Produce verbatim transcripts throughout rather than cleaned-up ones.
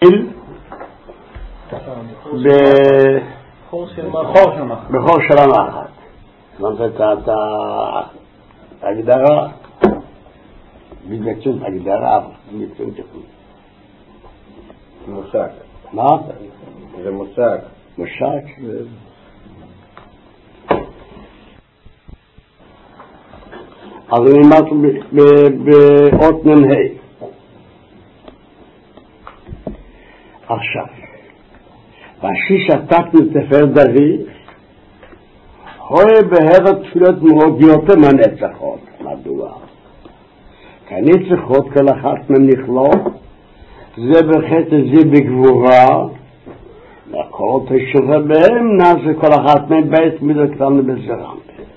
בחור של המחט. זאת אומרת, ההגדרה, בגלל הגדרה, בגלל מושג. מה? זה מושג. מושג? אז אני אמרתי באות נמהי. עכשיו, והשיש עתק מתפר דרי, רואה בהרת תפילות מרוגיות מהנצחות. מדוע? כי הנצחות כל אחת מהם נכלול, זה בחטא זה בגבורה, והכל תשובה בהם, נעשה כל אחת מהם בית מידו קטן בזרם.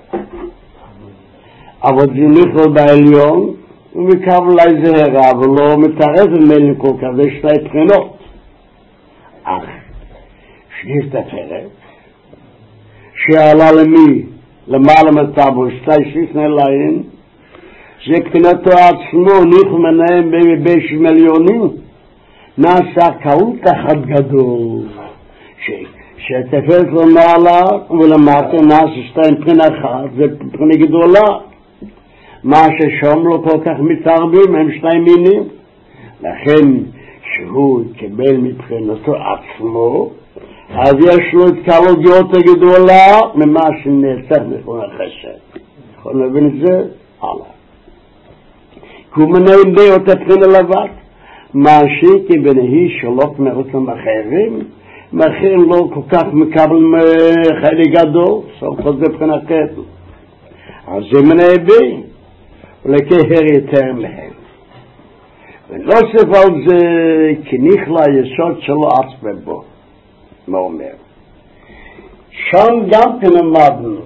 אבל זה נכלול בעליון, ומקו אולי זה הרע, אבל לא מתערב ממנו כל כך, זה שתי בחינות. אך, שניס תפרת, שעלה למי, למעלה מטבו, שתי שיס נלעים, זה קטינתו עצמו, נכו מנהם בביש מיליונים, נעשה קהות אחד גדול, שתפרת למעלה ולמטה נעשה שתי בחינה אחת, זה בחינה גדולה, מה ששום לא כל כך מתערבים, הם שני מינים, לכן שהוא יקבל מבחינתו עצמו, אז יש לו התקלוגיות הגדולה ממה שנעצר נכון החשב. יכול להבין את זה? הלאה. כי הוא מנהים די אותה בחינה לבד, מה שכי בנהי שלוק מרוצם אחרים, מאחרים לא כל כך מקבל חלק גדול, סוף כל זה בחינה כתל. אז זה מנהי בי, ולכהר יותר מהם. ונוסף על זה, כי נכלה היסוד שלו עצבה בו. מה אומר? שם גם כן למדנו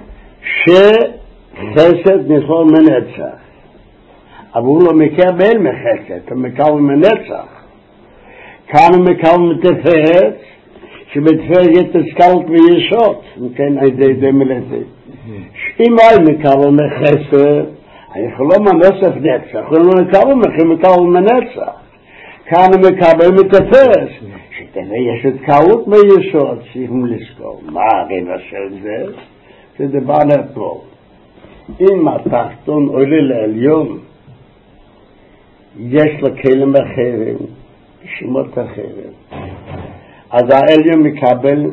שחסד נכלול מנצח, אבל הוא לא מקבל מחסד, הוא מקבל מנצח. כאן הוא מקבל מתפארת, שבתפארת יתסכלת ויסוד, וכן הידי די מלאתי. אם הוא מקבל מחסד, אנחנו לא מנצח נצח, אנחנו לא מקבל מחסד, מקבל מנצח. כאן הוא מקבל מתפארת. שתראה, יש את קהות ביסוד, צריכים לזכור. מה הרבע של זה? זה דבר נרפור. אם התחתון עולה לעליון, יש לו כלים אחרים, שמות אחרים. אז העליון מקבל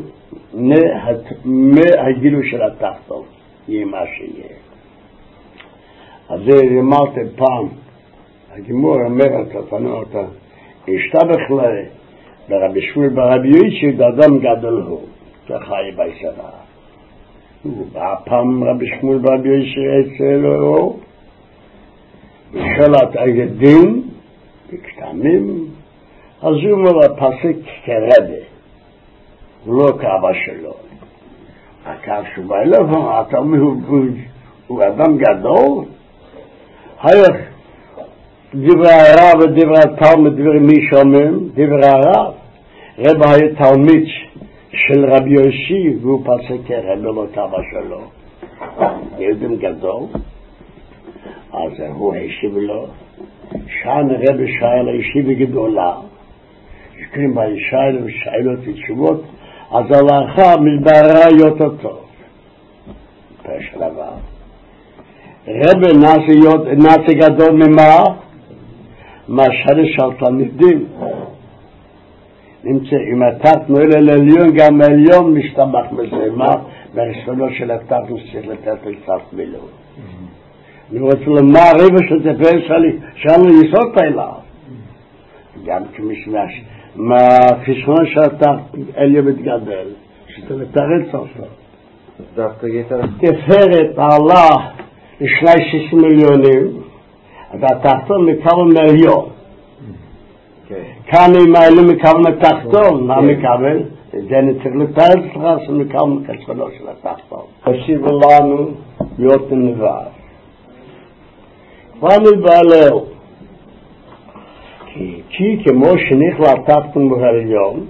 מהגילו של התחתון, יהיה מה שיהיה. אז זה אמרתי פעם, הגימור אומרת, תפנו אותה, השתבח לה, ברבי שמואל ברבי יוסי אדם גדול הוא, ככה היא בישרה. והפעם רבי שמואל ברבי יוסי אצלו, ושאלת הידים, בקטנים, אז הוא אומר הפסק כרבי, הוא לא כאבא שלו. הקו שהוא בא אליו, אתה אומר, הוא אדם גדול? היך, דברי הרב ודברי התלמוד, דברי מי שומעים, דברי הרב. רב היה תלמיד של רבי יוסי, והוא פסק כרבי, לא כאבא שלו. יהודים גדול. אז הוא השיב לו, שען רבי שאל הישיבה גדולה, שקרים בה ישאל ושאלות ותשובות, אז הלכה מתבררה יותר טוב. פשע דבר. רבי נעשה גדול ממה? מהשאלה של תלמידים. נמצא, אם התת נועל אל עליון, גם העליון משתמח בזה, מה? ברסונו של התת צריך לתת לקצת מילו. אני רוצה לומר, רבע שתפארת שלי, שאנו יסוד אליו. גם כמשמש, מהחשבון שאתה אליה מתגדל, שאתה מתרץ אותו. תפארת עלה לשני שישים מיליונים, והתחתון מקבל מיליון. כאן אם האלה מקבל מתחתון, מה מקבל? זה אני צריך לתאר לך שמקבל מקשבונו של התחתון. תשיבו לנו להיות נבד. כבר נתבעלהו. כי כמו שנכלה התחתון בהליון,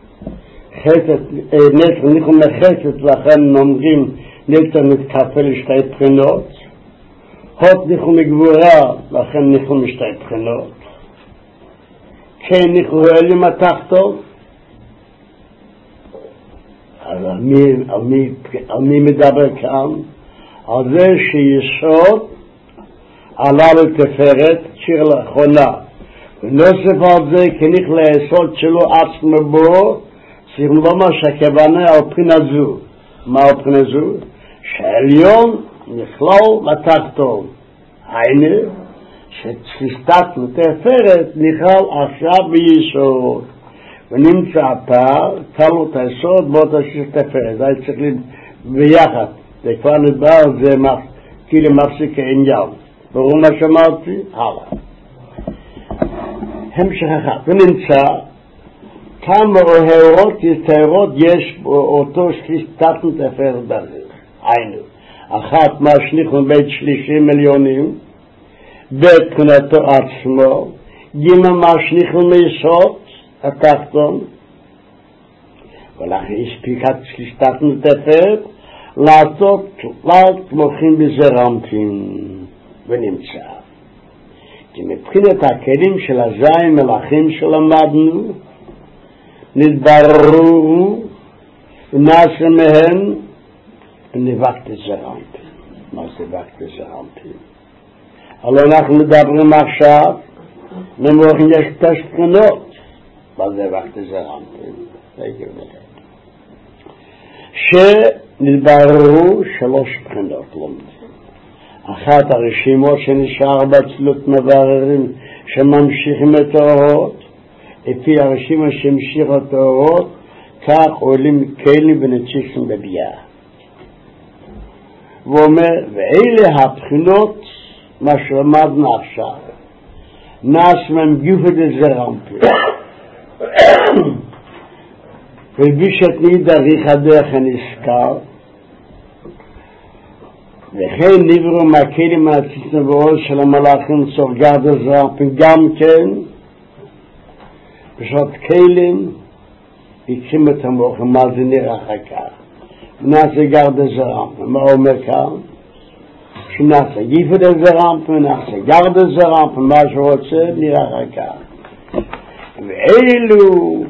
נכו מחסת, לכן אומרים נצר מתקפה לשתי בחינות, הות נכו מגבורה, לכן נכו משתי בחינות. כן נכהלים התחתון, אז על מי, על מי, על מי מדבר כאן? על זה שיסוד עלה לתפארת, שיר לאחרונה. ונוסף על זה, כניך ליסוד שלו עצמו בו, צריכים לומר שהכוונה על בחינה זו. מה על בחינה זו? שהעליון נכלל לתחתון. היינו, שתפיסת לתפארת נכלל עכשיו ביסוד. ונמצא פער, קלות היסוד באותה שתפארת. זה היה צריך להיות ביחד. זה כבר נדבר, זה כאילו מפסיק העניין. ברור מה שאמרתי? הלאה. המשך אחד. ונמצא כמה אוהרות יתארות יש באותו שתת תפארת דרך. היינו. אחת מהשניכון בית שלישים מיליונים, בית תכונתו עצמו, גימה מהשניכון מיסוד, התחתון, ולכן הספיקת שתת תפארת, לעשות תלת מוחים בזרמפין, ונמצא. כי מבחינת הכלים של הזין מלאכים שלמדנו, נתבררו ונעשה מהם ונבקת זרמפין. מה זה בקת זרמפין? אבל אנחנו מדברים עכשיו, למוחים יש תשתנות. מה זה בקת זרמפין? זה יגרמלת. שנתבררו שלוש בחינות לומדים. אחת הרשימות שנשאר בצלות מבררים שממשיכים את האורות, לפי הרשימה שמשיך את האורות, כך עולים כלים ונציחים בביאה. ואומר, ואלה הבחינות, מה שלמדנו עכשיו, נעש מהם גיופת לזרמפין. ולבישת נידה ריחה דרך הנזכר, וכן נברו מהכלים מהציצים ועוז של המלאכים סורגד הזרמפין גם כן, בשעות כלים יקרים את המוחים, מה זה נראה אחר כך. נעשה גרד הזרמפין, מה אומר כאן? שנעשה גיפת הזרמפין, נעשה גרד הזרמפין, מה שרוצה נראה אחר כך. ואילו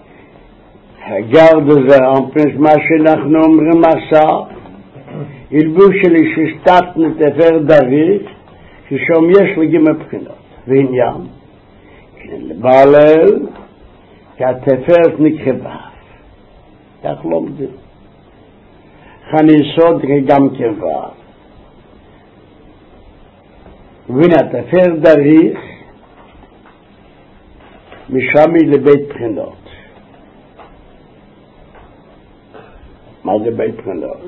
הגרד הזרמפין, מה שאנחנו אומרים עשה, ילבוש שלי ששתת נתפר דריך, ששום יש לגימה בחינות. ועניין, לבעלל, כי התפארת נקרבה. כך לומדים. חניסות גם קרבה. והנה התפארת דריך, משמי לבית בחינות. מה זה בית בחינות?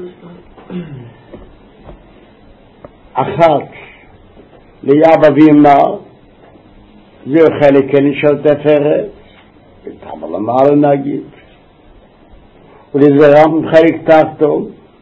אחת ליאבא ואמא, זהו חלק כלי של תפארת, אבל למעלה נגיד, ולזרם חלק תחתון,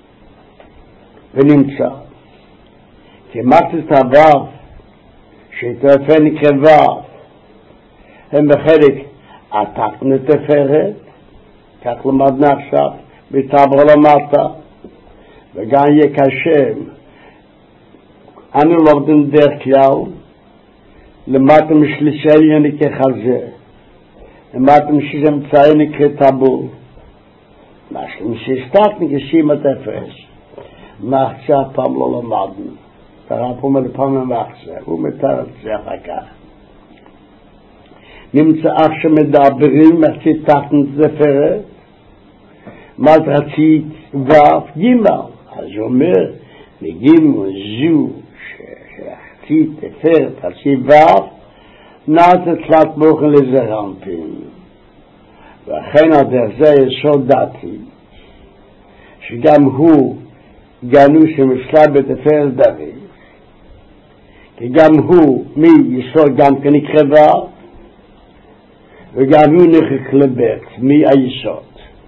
ונמצא. כמעט את הבב, שתפארת נקרבה, הם בחלק התחתון לתפארת, כך למדנה עכשיו, בתעבר למטה, וגם יהיה קשה, אנו לומדים דרך כלל, למטה משלישי עליון כחזה, למטה משלישי אמצעי נקרא טבור, משלישת נקשים התפארת, מחצה פעם לא למדנו, תראה פה מלפעם למחצה, הוא מתאר את זה אחר כך. נמצא אך שמדברים מחצי תחתון תפארת, מה זה חצי ואף גימל, אז הוא אומר, מגימו זו שחצי תפארת, חצי ואף, נעשה תלת מוחין לזרמפין. ואכן על דרך זה יסוד דתי, שגם הוא גנוז שמשלה בתפארת דוד, כי גם הוא מי יסוד גם כן נקרבה, וגם הוא נחק לבית, מי היסוד.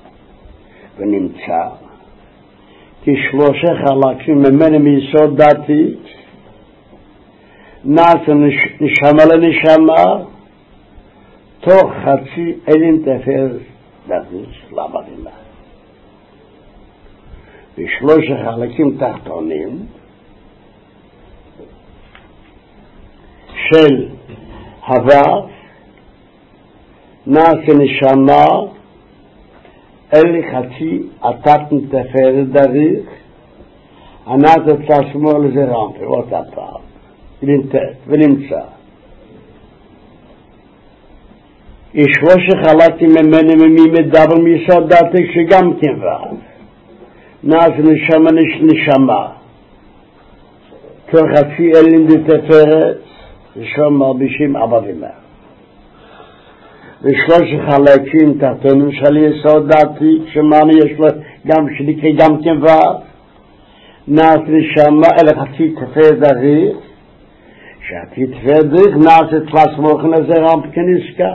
ונמצא כי שלושה חלקים ממנו מיסוד דתי נעשה נשמה לנשמה תוך חצי אלין תפארת דתי למדינה. ושלושה חלקים תחתונים של הוו נעשה נשמה אל חצי עתתן תפארת דריך ענת את עצמו לזה רמפה עוד הפעם ונמצא ונמצא ישבו שחלטתי ממני ממי מדבר מיסוד דעתי שגם כן ועד נעשה נשמה נשמה כל חצי אלין דתפארת ושום מרבישים אבא ומה ושלוש חלקים תחתונים של יסוד דעתי שמענו יש לו גם שנקרא גם כן ועד נעשה נשמה אל חצי תפארת דריך שעתי תפארת דריך נעשה תפס מוכן הזה רמפ כנזכר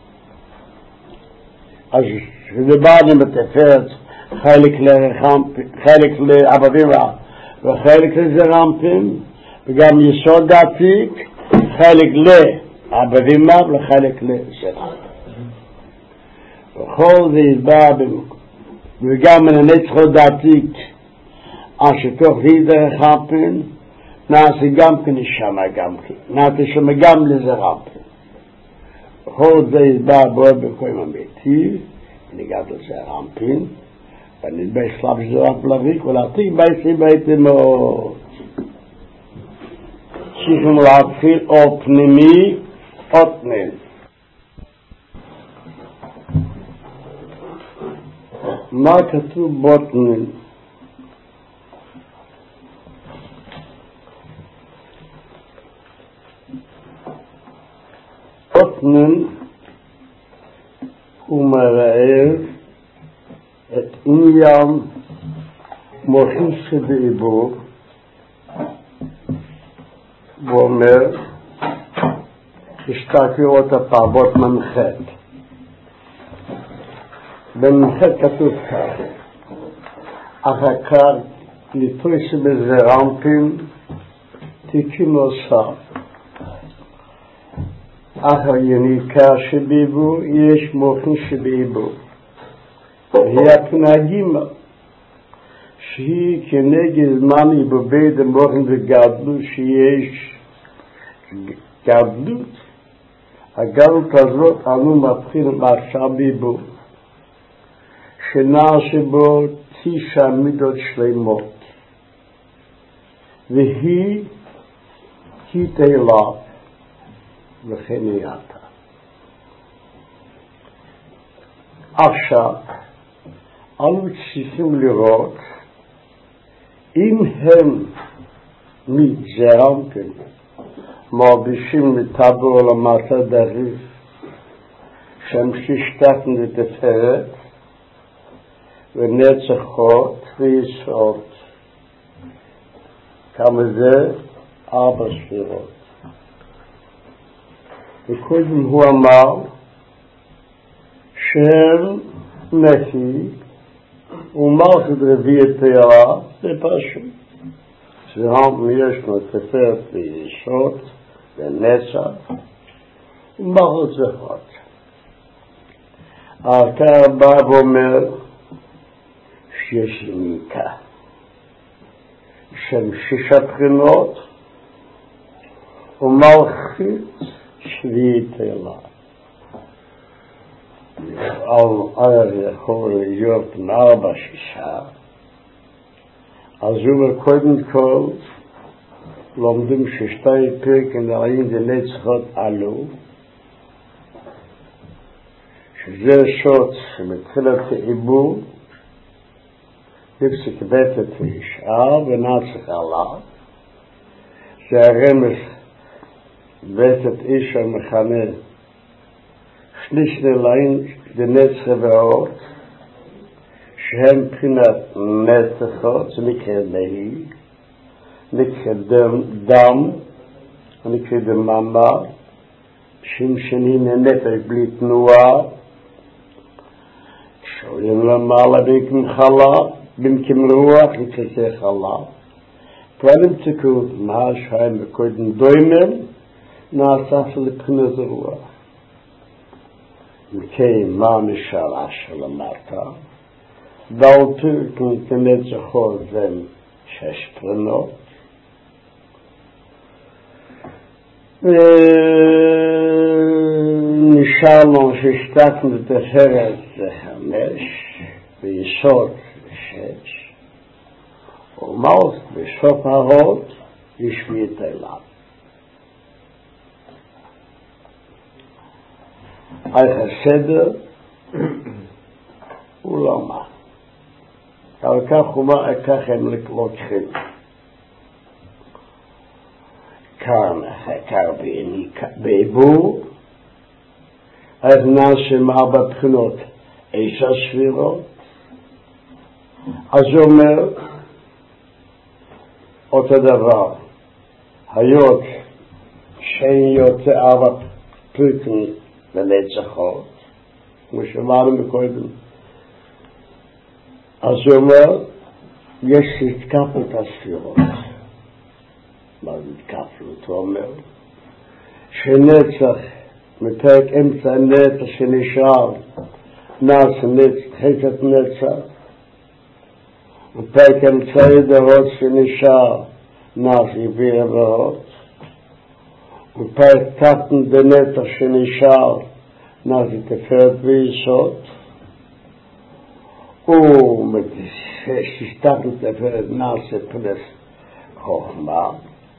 אז כשדיברנו בתפארת חלק לחלק לאבבים וחלק לזה רמפים וגם יסוד דעתיק חלק לאבבים וחלק לזה רמפים וכל זה יסבר וגם מן הנצחות דעתיק אשר תוך זה דרך רמפים נעשה גם כנשמה גם נעשה שמה גם לזה רמפים וכל זה יסבר בו בקוים אמיתי ניגד לזה רמפים ונדבר שלב שזה רמפ לריק ולהתיק בעצם בעצם מאוד צריכים להתחיל או פנימי או פנים מה כתוב בוטנים בוטנים הוא מראה את עניין מוחים שבעיבור ואומר השתקעו אותה פעבות מנחת במנחת כתוב כך אחר כך לתפוס בזה רמפים תיקים נוסף אחר יניקה שבעיבור יש מוחים שבעיבור היא הפנגימה שהיא כנגד זמן עיבובי דמוכן וגדלות שיש גדלות הגדלות הזאת אנו מבחינים עכשיו בעיבור שנעשה בו תשע מידות שלמות והיא היא תהילה וכן יעתה עכשיו אנו צריכים לראות אם הם מתזרמתם מרבישים לטבור למטה דריך שהם ששתתן לתפארת ונצחות ויסוד כמה זה ארבע ספירות וקודם הוא אמר שהם נפי ומלכת רביעית תארה זה פשוט שהם יש לו תפארת ויסוד ונצח ומלכת זכות העיקר בא ואומר שיש יניקה של שישה בחינות ומלכת שביעית תארה על יכול להיות מארבע שישה אז הוא קודם כל לומדים ששתי פרקים נראים דנצחות עלו שזה שוט שמתחילת העיבור נפסק בית התשעה ונצח עליו זה הרמז בית התשעה מכנה שליש נלעים דנצח ועוד שהם בחינת נצחות זה נקרא נהי נקרא דם נקרא דממה שם שני ננפש בלי תנועה שורים למעלה במקום חלה במקום רוח נקרא חלה פועלים תקו מה שהם בקודם דוימם נעשה לבחינת רוח מכן מה משאלה של המטה דלתו כנצחות הם שש פרנות נשאר לנו שהשתתנו בתפארת זה חמש, ביסוד שש, ומאוד בסוף ההוד ישביעית אליו. איך הסדר הוא לא מה. אבל כך הוא אומר, כך הם לוקחים. כאן חקר בעיבור, אז נעשה מארבע בחינות עשר ספירות. אז הוא אומר אותו דבר, היות שאין יוצא ארבע פריטים לנצחות, כמו שאמרנו מקודם. אז הוא אומר, יש התקפלות הספירות. מה זה התקפלות? הוא אומר, שנצח, מפרק אמצע הנצח שנשאר, נעשה נצח, חצת נצח, מפרק אמצעי דהות שנשאר, נעשה יביא דהות, מפרק תתן דנצח שנשאר, נעשה תפארת ויסוד, ומשתתנו תפארת נעשה פלס חוכמה,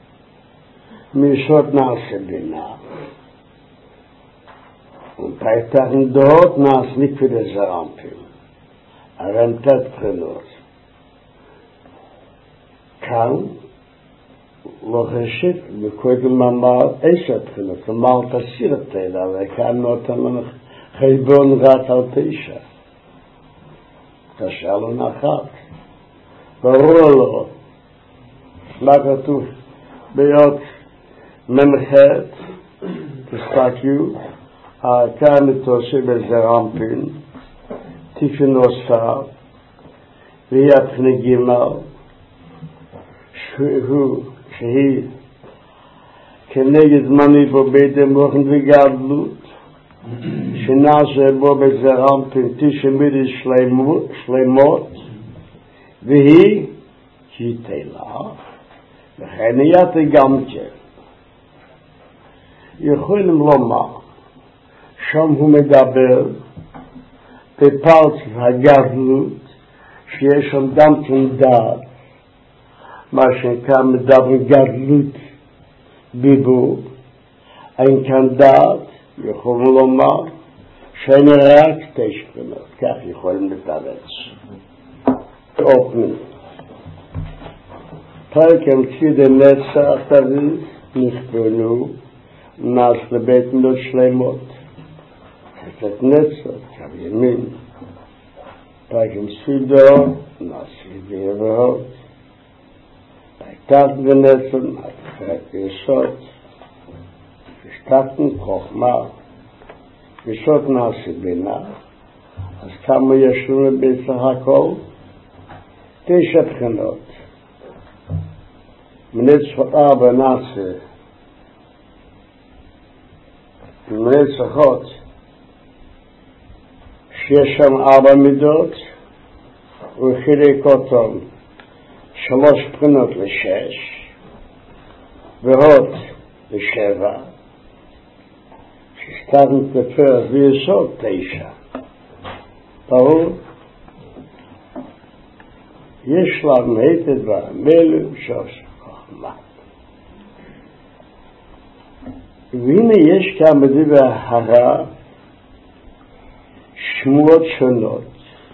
מיסוד נעשה בינה, ומפרק תתן דהות נעשה נקפיד זרמפים, הרמתת בחינות. כאן לא חשב, מקודם אמר עשר בחינות, אמר תסיר את אלה, וכאן נותן לנו חשבון רק על תשע. קשה לו נחת. ברור לו, מה כתוב ביות ממחת, תסתכלו, כאן מתוסי בזרמפין, תיקון נוסף, והיא הבחינה גימל, שהוא, שהיא כנגד מני בו בית המוחן וגדלות, שנעשה בו בזרמפין תשע מידות שלמות, והיא כי תלה, וכן יתה גם כן. יכולים לומר, שם הוא מדבר בפרצוף הגדלות, שיש שם גם כן דעת, מה שנקרא מדבר גדלות דיבור, אין כאן דעת, יכולים לומר שאין רק תשע בחינות, כך יכולים לתרץ. אופנים. פרק אמצעי דנצח תריס נכפלו, נעש לבית מידות שלמות. חצת נצח, קו ימין. פרק אמצעי דו, נעש יביא רעות. פרק ונצח, נעש יסוד. השתתנו חוכמה. יסוד נעש בינה. אז כמה יש לנו בסך הכל? תשע בחינות. מנצחות ארבע נעשה. מנצחות שיש שם ארבע מידות, וחילק אותם שלוש בחינות לשש, ועוד לשבע, שסתרנו תפארת ויסוד תשע. ברור? יש לנו היטב והמלו שוש חוכמה. והנה יש כאן בדבר הרע שמועות שונות.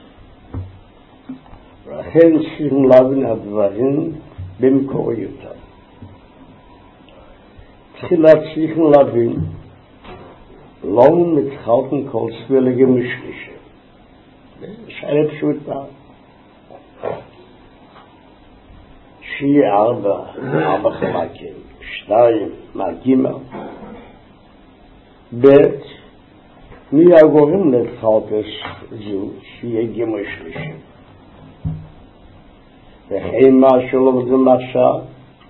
ולכן צריכים להבין הדברים במקוריותם. תחילה צריכים להבין לא מתחלקים כל סבילה משלישה. שאלה פשוטה. שיהיה ארבע, ארבע חלקים, שתיים, מהגימל. בית, מי הגורם לתחלקס זו, שיהיה גימל שלישי. וכן מה שלומדים עכשיו,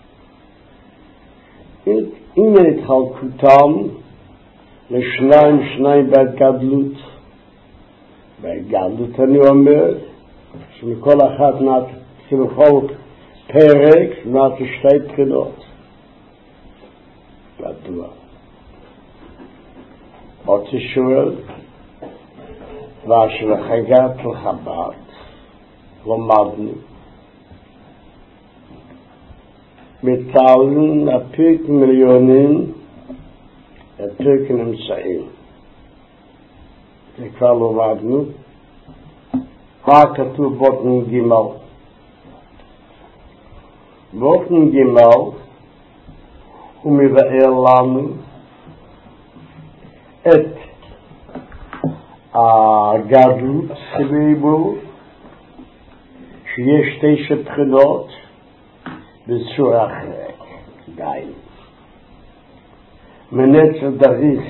אם התחלקותם לשניים, שניים בהתגדלות, בהתגדלות אני אומר, שמכל אחת נעשה בכל פרק נעשה שתי בחינות. מדוע? עוד שואל, והשלחגת לחב"ד, למדנו, מתעלים הפיק מיליונים, הפיק נמצאים. זה כבר למדנו, מה כתוב בוטן גימל. בוטן גימל הוא מבאר לנו את הגדלות שבעיבור, שיש תשע בחינות בצורה אחרת, די. מנצר דריך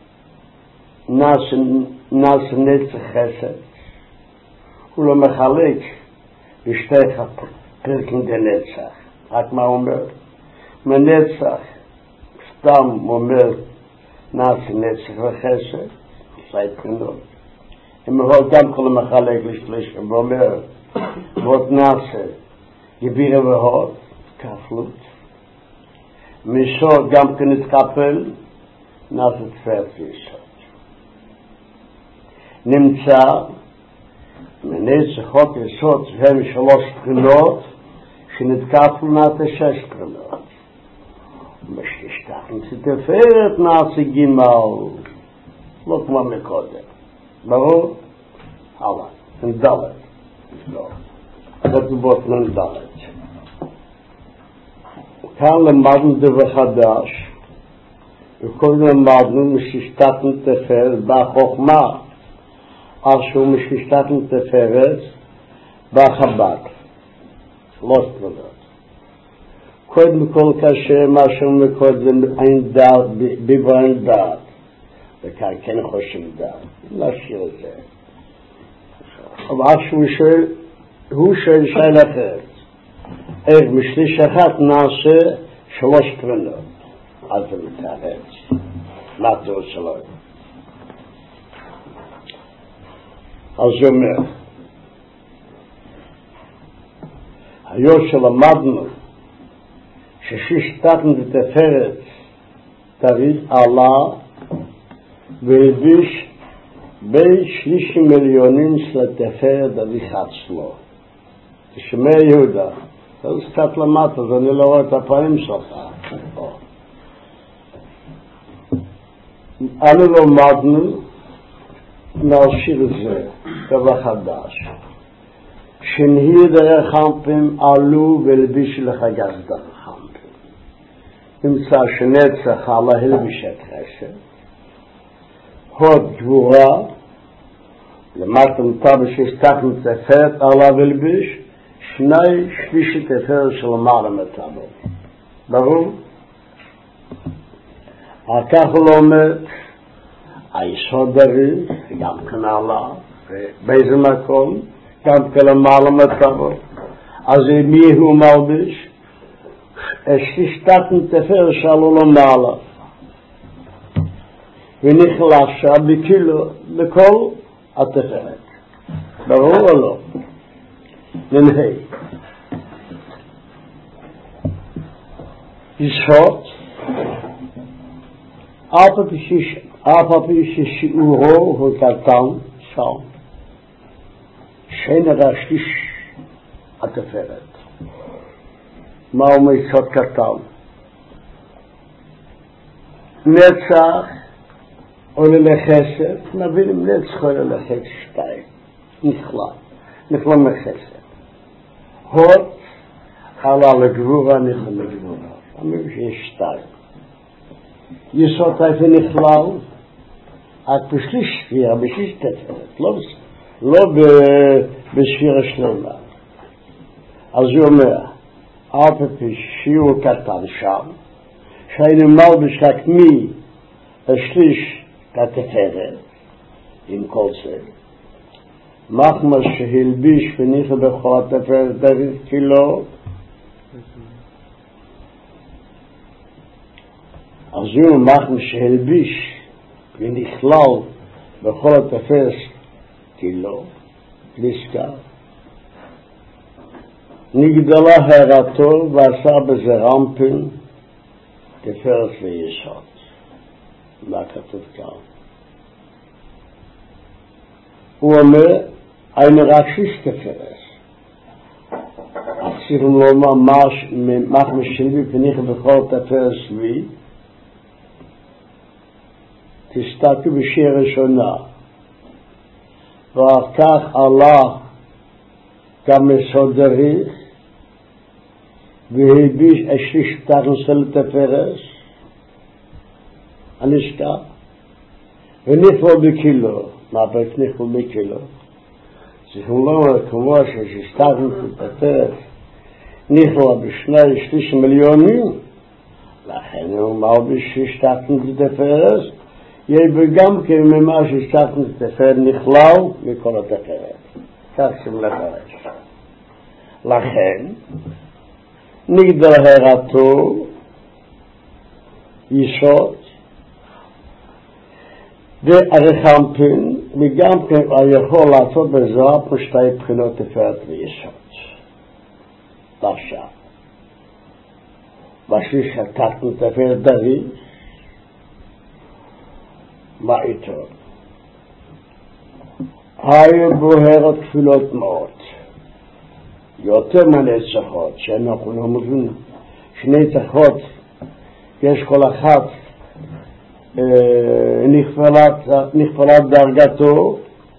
נעשה נצר חסד, הוא לא מחלק בשתי פרקים דנצח. רק מה אומר? מנצח סתם אומר נעשה נצח וחסד, שתי בחינות. הם יכול גם כל המחלק לשליש, ואומר, ועוד נעשה גבירה והוד, כפלות. מיסוד גם כן התקפל, נעשה תפארת ויסוד. נמצא, מנצח חוק יסוד, הם שלוש בחינות, שנתקפל נעשה שש בחינות. ומשתשתכן שתפארת נעשה גימל, לא כמו מקודם. ברור? הלאה, נדלת. לא. זאת בוט נדלת. כאן למדנו דבר חדש, וקודם למדנו מששתתן תפארת בחוכמה, אך שהוא מששתתן תפארת בחב"ד. לא סתודות. קודם כל כאשר מה שאומר קודם אין דעת, ביבר אין דעת. וכאן כן חושב דעת. נשאיר את זה. אבל אך שהוא שואל, הוא שואל שאלה אחרת. איך משליש אחת נעשה שלוש קרנות. אז זה מתארץ. מה זה עוד שלוש? אז זה אומר, היום שלמדנו שששתתן ותפארת תריד עלה והלביש בין שלישים מיליונים של התפארת אביך עצמו. תשמע יהודה, זה קצת למטה, אז אני לא רואה את הפנים שלך. אנו למדנו להשאיר את זה, דבר חדש. שנהיר דרך חמפים עלו והלבישו לך גז דרך חמפים. נמצא שנצח על ההלבישת חסד. הוד גבורה, למטה מותר בששתתן תפארת עלה והלביש, שני שלישי תפארת של מעלה מטבע. ברור? כך הוא לומד, היסוד הרי, גם כן עלה, באיזה מקום, גם כן למעלה מטבע. אז מי הוא מלביש? ששתתן תפארת שעלו למעלה. ונכלשה בקילו בכל התפארת. ברור או לא? ננהי. יסוד, אף הפי ששיעורו הוא קטן שם, שאין הרשליש התפארת. מה אומר יסוד קטן? נצח עולה לחסד, נבין אם נצח עולה לחסד שתיים. נכלה, נכלה מחסד. הוד עלה לגבורה, נכלה לגבורה. אומרים שיש שתיים. יסוד איפה נכלל, רק בשליש ספירה, בשליש תפארת, לא, לא בספירה שלמה. אז הוא אומר, אף פי שיעור קטן שם, שהיינו מלביש רק מי השליש התפארת, עם כל זה, מחמא שהלביש וניחא בכל התפארת דרך קילו, אז הוא מחמא שהלביש ונכלל בכל התפארת קילו, פליסקה, נגדלה הרתו ועשה בזה רמפין תפארת ויסוד. מה כתוב כאן? הוא אומר, eine Rakshish Teferes. צריכים לומר מה משלבים פניך בכל תפארת שבי, תסתכלו בשיר ראשונה, ואחר כך עלה גם מסודריך, והלביש השליש תכנסה לתפארת, הנשקע, ונכלו בקילו, מה בית נכלו בקילו? צריכים לומר כמו שסתכלו לתפארת, נכלו בשני שליש מיליונים, לכן הוא מלביש שהשתתנו לתפארת, יהיה גם כן ממה שהשתתנו לתפארת נכלל מכל התפארת. כך צריכים לפרש. לכן, נגדל הרתו יסוד, והרחמפין, וגם כן יכול לעשות בזרע פה שתי בחינות תפארת ויסוד. עכשיו, בשביל שתתנו תפארת דוד, מה איתו? היו בוהרות תפילות מאוד, יותר מנצחות, שאנחנו לא מבינים, שני צחות, יש כל אחת אה, נכפלת, נכפלת דרגתו,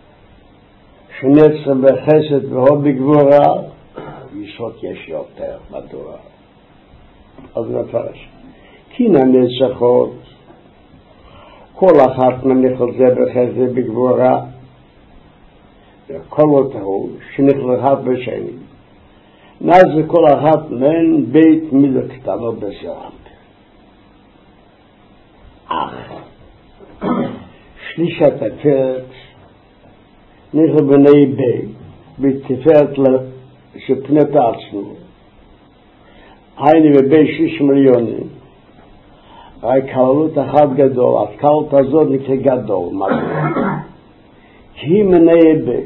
שנצר בחסד ועוד בגבורה, יסוד יש יותר בתורה. אז נפרש. כי נצחות, כל אחת מניחל זה בחסד בגבורה, וכל אותו שנכלת בשני. נאז כל אחת מהן בית מילה קטנו בזרם. אך, שלישת התפארת, נכל בני בית, בתפארת שפנת עצמו, היינו בבי שיש מיליונים, רק כללות אחת גדול, הכללות הזאת נקרא גדול, כי היא מנהי בית.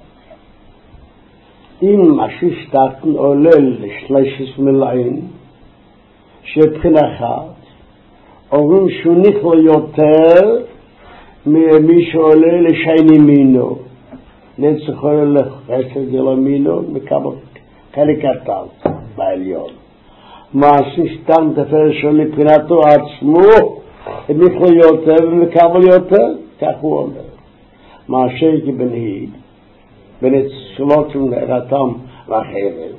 אם הששתתן עולה לשלשת מלאים, שבחינה אחת, אומרים שהוא נכלל יותר ממי שעולה לשייני מינו. נצטרך עולה לחסד גלמינו, מכמה כאלה קטן בעליון. מה הששתתן תפארת שעולה מבחינתו עצמו, נכלל יותר ומקבל יותר, כך הוא אומר. מה השקי בנהיד, בנצלות ונראתם לחבל.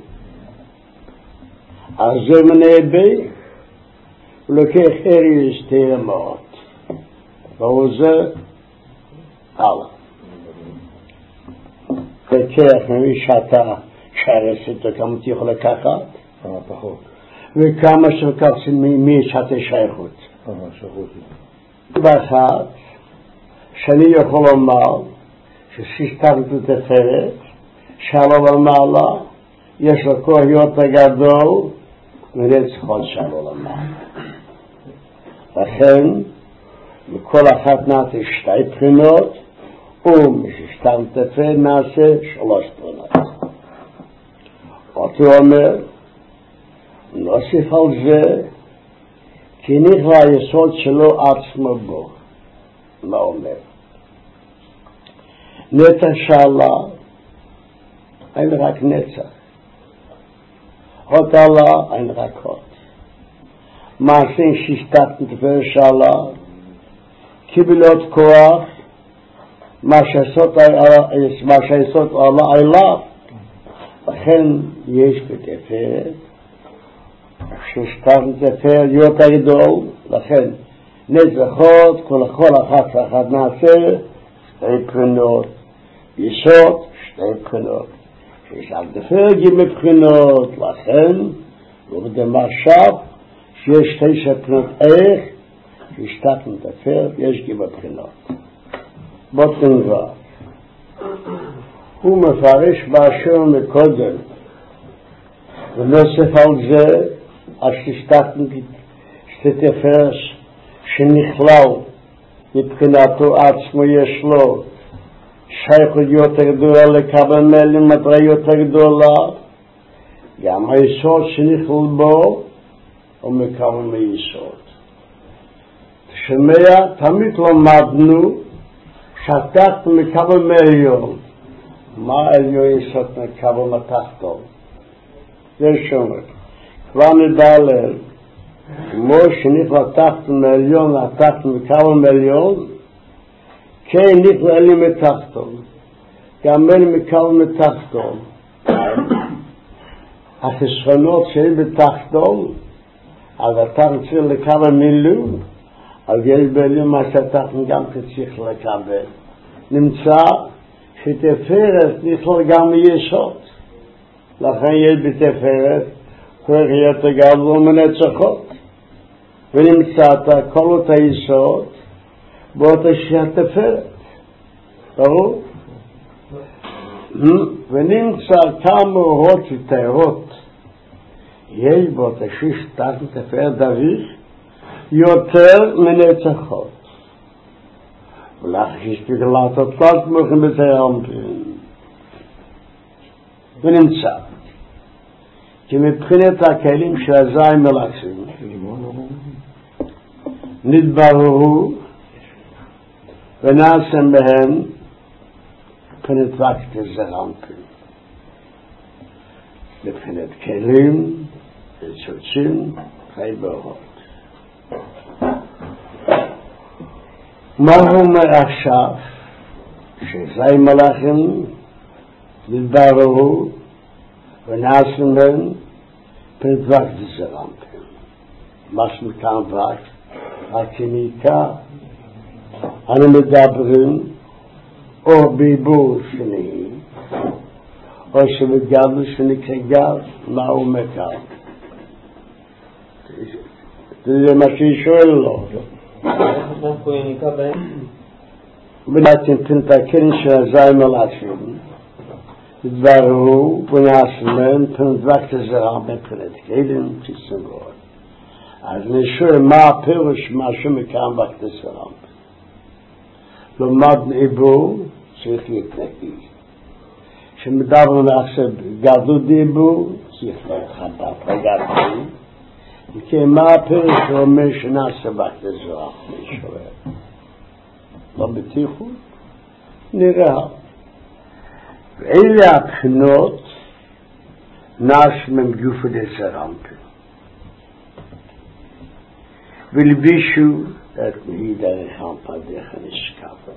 אז זה מנה בי, הוא לוקח ארי לשתי רמות. והוא זה הלאה. לקח ממי שאתה שרסת, וכמה אתה יכול לקחת? כמה פחות. וכמה שלקחת ממי שאתה שייכות. כמה שייכות. ואחת, שאני יכול לומר, ששתתנו תפארת, שלום למעלה, יש לו כוח יותר גדול, ונצחון שלום למעלה. לכן, בכל אחת נעשה שתי בחינות, ומששתתנו תפארת נעשה שלוש בחינות. אותו אומר, נוסיף על זה, כי נכלל היסוד שלו עצמו בו. מה אומר? נצח שאלה, אין רק נצח. הות עלה, אין רק הות. מעשים שהשתתנו תפארת שאלה, קיבלות כוח, מה שהיסוד עלה אליו, לכן יש בתפארת, שהשתתנו תפארת יותר גדול, לכן נצחות, כל אחת ואחת נעשה, שתי בחינות, יסוד, שתי בחינות. שיש על תפארת גימי בחינות, לכן, ובדם עכשיו, שיש תשע בחינות איך, שהשתתנו תפארת, יש גימי בחינות. בוטן כבר. הוא מפרש באשר מקודם, ונוסף על זה, אז שהשתתנו שתי תפארת, שנכלל מבחינתו עצמו יש לו שייכות יותר גדולה לקבל מלים מטרה יותר גדולה, גם היסוד שנכלל בו הוא מקבל מיסוד. תשמע, תמיד למדנו שתחת מקבל מעליון. מה עליון יסוד מקבל מתחתו? זה שומר. כבר נדע לב, כמו שנכלל תחת מעליון, התחת מקבל מעליון, כן נכלל אלי מתחתו. גם אלי מקבל מתחתו. החסרונות שהן בתחתו, אז התחת צריך לקבל מילוא, אז יש בעליון מה שהתחת גם צריך לקבל. נמצא שתפארת נכלל גם מיסוד. לכן יש בתפארת כוח יותר גדול מנצחות. ונמצא כל אותה יסוד באותה שהתפארת. ברור? ונמצא כמה אורות ותארות יש באותה שיש תחת תפארת דריך יותר מנצחות. ולאחר שתגלת התלת מוכן בתארמפין. ונמצא כי מבחינת הכלים של הזין מלאכסים נתבררו ונעשם בהם מבחינת וקט הזרמפין. מבחינת כלים וצוצים חי באורות. מה הוא אומר עכשיו? שזי מלאכים נתבררו ונעשם בהם מבחינת וקט הזרמפין. מה שמכאן וקט? הכניקה אנו מדברים או ביבור שני או שמגבל שנקרא גב. מה הוא מכאן? זה מה שהיא שואל לו. בלעצים תנתקן שהזי מלאכים התבררו ונעשם בהם מבחינת וקט הזרמפין מבחינת כלים תסמרות. אז נשאר מה הפירוש מה שמכאן וקט הזרמפין. לומד עיבור צריך להתנקי. כשמדברים עכשיו גדו דיבור צריך לחבת רגעתי. וכי מה הפירוש שאומר שנעשה וקט הזרמפין? נשאר. לא בטיחות? נראה. ואלה הבחינות נעשם עם גופת הזרמפין. ולבישו את מהי דרכם פדיך נשקפו.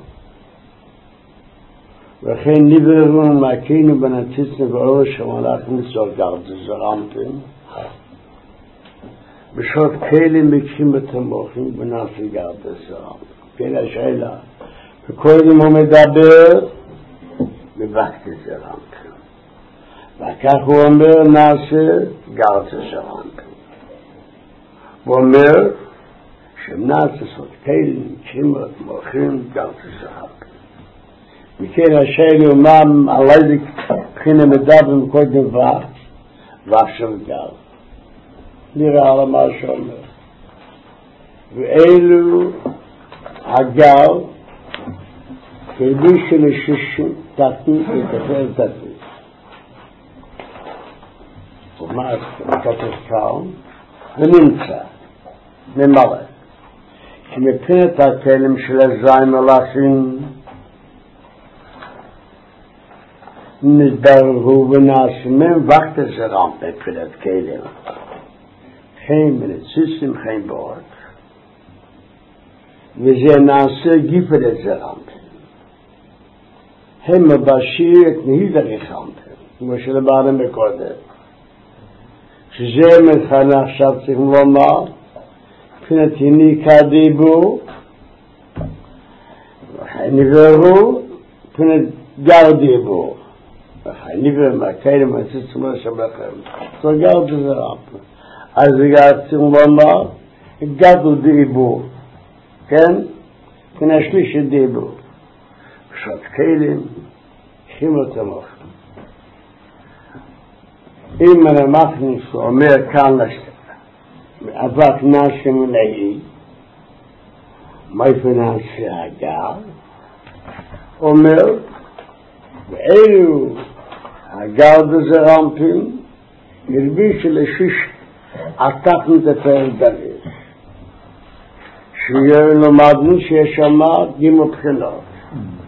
וכן נבררו ומקינו בנציצנו ואורש המלאכים לצור גרד הזרמפין. בשעות כאלה מקים את המוחים ונעשי גרד הזרמפין. כן השאלה. וקודם הוא מדבר בווקט הזרמפין. וכך הוא אומר נעשה גרד הזרמפין. הוא אומר שמנעס לעשות כלים, כימות, מוחים, גרד הזרמפין. מכן השאלה הוא מה על איזה בחינה מדברים קודם וח, ועכשיו גרד. נראה על מה שאומר. ואלו הגל כלבי של השישים תתני ותפל תתני. ומה כתוב כאן? ונמצא ממלא כי מבחינת הכלים של הזין מלאכים נתבררו ונעשם מהם וקט הזרמפין מבחינת כלים. חיים מנציסים חיים באות. וזה נעשה גיפת הזרמפין. הם מבשיר את נהיד הרחמפין, כמו שלבארם בקודם. שזה מבחינה עכשיו צריכים לומר, מבחינת יניקה דיבור, נבראו, מבחינת גר דיבור. נברא מהכאלה מנציסים לשבחם. זה גר הזרמפין. אז זה גר צריכים לומר, גדו דיבור. כן? כן השלישי דיבור. פשוט כלים, כימות המוחים. אם אני מכניס ואומר כאן אבק נעשה מנהי, מאיפה נעשה הגר? אומר, ואלו הגר בזרמפין, הרביש לשיש עתק מתפאר דריך. שיהיה למדנו שיש שם גימו בחינות.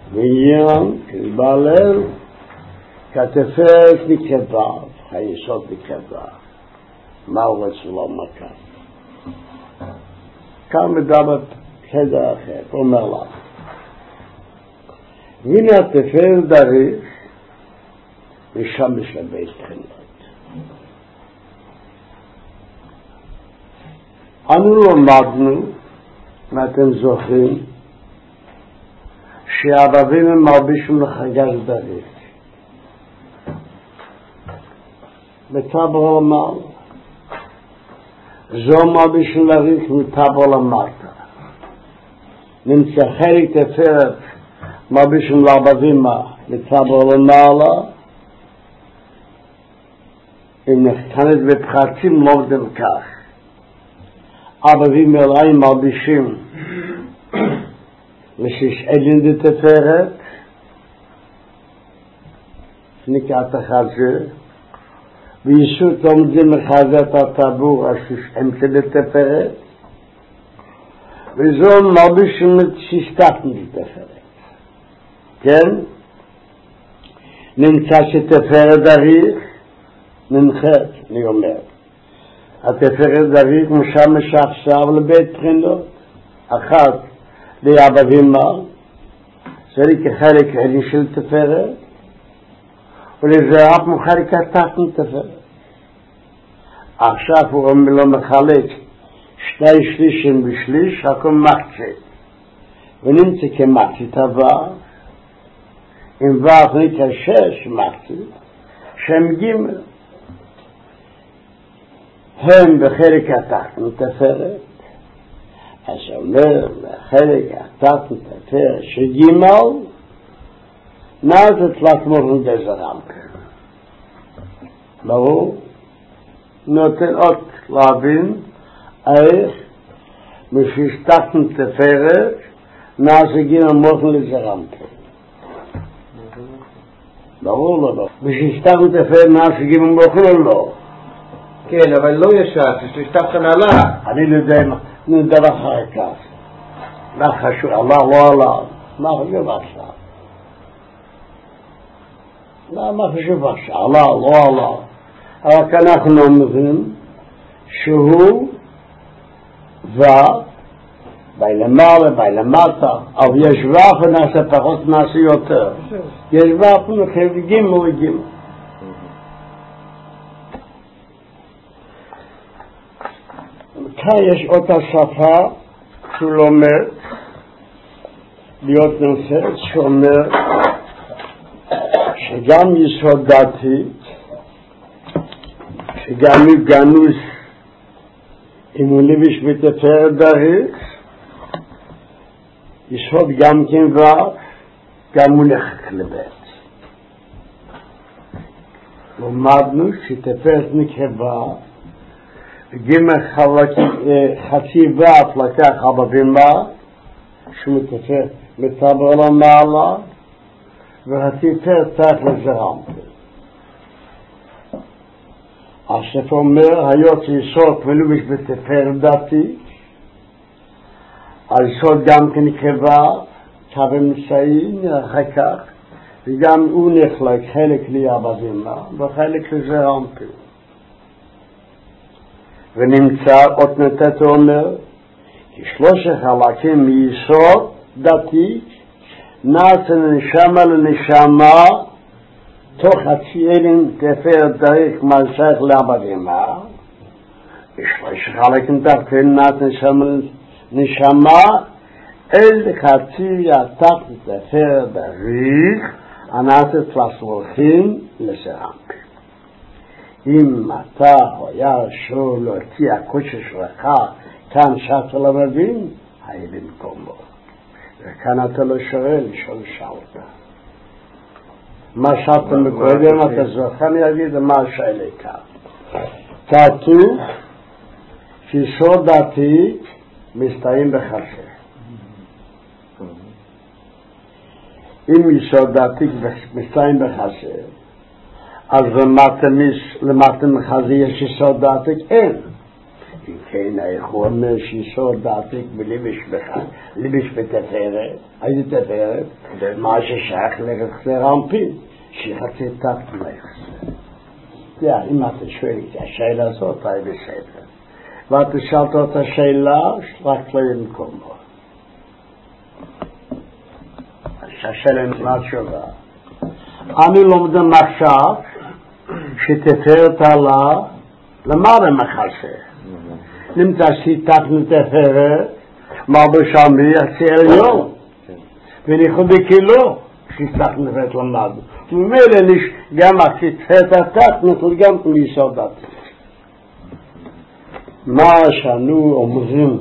ועניין כבעלל כתפארת נקבה, היסוד נקבה. מה הוא רוצה לומר כאן? כאן מדבר חדר אחר, אומר לה והנה התפארת דריך משמש לבית תחילות. אנו למדנו, מה אתם זוכרים, שהערבים הם מרבישים לחגג דריך. בטבור למעלה. זו מרבישים לריך מטבור למטה. נמצא חלק תפארת מרבישים לערבים מטבור למעלה. אם נחתנת בפחתים לא עובדים כך. ערבים אליי מרבישים לשיש עדין די תפארת שנקראת החזה וישות עומדים לחזת הטבור השיש אמצע די תפארת וזו מרבישים שישתתן די תפארת. כן? נמצא שתפארת דריך ננחת, אני אומר. התפארת דריך משמש עכשיו לבית תחילות. אחת ליעבבימה, זה כחלק עלי של תפארת, ולזרעף מחלק התחתן תפארת. עכשיו הוא לא מחלק שתי שלישים בשליש, הכל מחצית. ונמצא כמחצית הבא, אם ואף נקרא שש מחצית, שם גימל. הם בחלק התחתן תפארת, אז אומר בחלק התחתן תפארת שגימל נעזת לתמוך דזרם. ברור? נותן עוד להבין איך משתתן תפארת נעזת גימל מוכן לזרם. ברור לא לא. משתתן תפארת נעזת גימל מוכן או לא? כן, אבל לא ישת, יש לשתף חנלה. אני לא יודע, נדבר אחרי כך. מה חשוב, Allah לא עליו. מה חשוב עכשיו? מה חשוב עכשיו? Allah לא עליו. אבל כאן אנחנו אומרים שהוא ובילמעלה, בילמטה, אבל יש ואף נעשה פחות נעשה יותר. יש ואף נחייב גימל וגימל. כאן יש אותה שפה שהוא לומד להיות נושא שאומר שגם יסוד דתי שגם גנוז אם הוא לביש בתפארת דריך יסוד גם כן ואף גם הוא נחק לבית. לומדנו שתפארת נקבה גימל חצי ואף לקח הבבימה שמתפאר מטבר למעלה והתפאר תח לזרם. הספר אומר היות יסוד מלובש בתפארת דתי היסוד גם כן נקבה כבן מסעים אחר כך וגם הוא נחלק חלק לי הבבימה וחלק לזרם. ונמצא עוד נתת אומר כי שלושה חלקים מיסוד דתי נעשה נשמה לנשמה תוך הציילין תפארת דריך מה שייך לעבדימה שלושה חלקים תחתין נעשה נשמה לנשמה אל חצי התחת תפארת דריך הנעשה תלסלוחים לסרם. אם אתה היה שואל אותי הקושי שלך כאן שאתה לא מבין, היה במקומו. וכאן אתה לא שואל, שואל שאלת. מה שאתה מקודם, אתה זוכר, אני אגיד מה השאלה כאן. כתוב שיסוד דתי מסתיים בחסר. אם יסוד דתי מסתיים בחסר, אז למטה מחזה יש יסוד דתי? אין. כן, האיכו אומר שיסוד דעתיק בליבש בכלל, ליבש בתפארת, איזה תפארת? מה ששייך ליחסי רמפין, שחצי תת ליחסי. זה, אם אתה שואל את השאלה הזאת, היא בסדר. ואתה שאלת את השאלה, רק לא במקומו. השאלה נשמע תשובה. אני לומדם עכשיו שתפארת עלה למעלה מחסה. נמצא שיטת מתפארת, מה בשמי יחצי עליון. וניחוד בכילו, שיטת מתפארת למד. וממילא גם השיטת התת נוכל גם ליסוד דתי. מה שאנו אומרים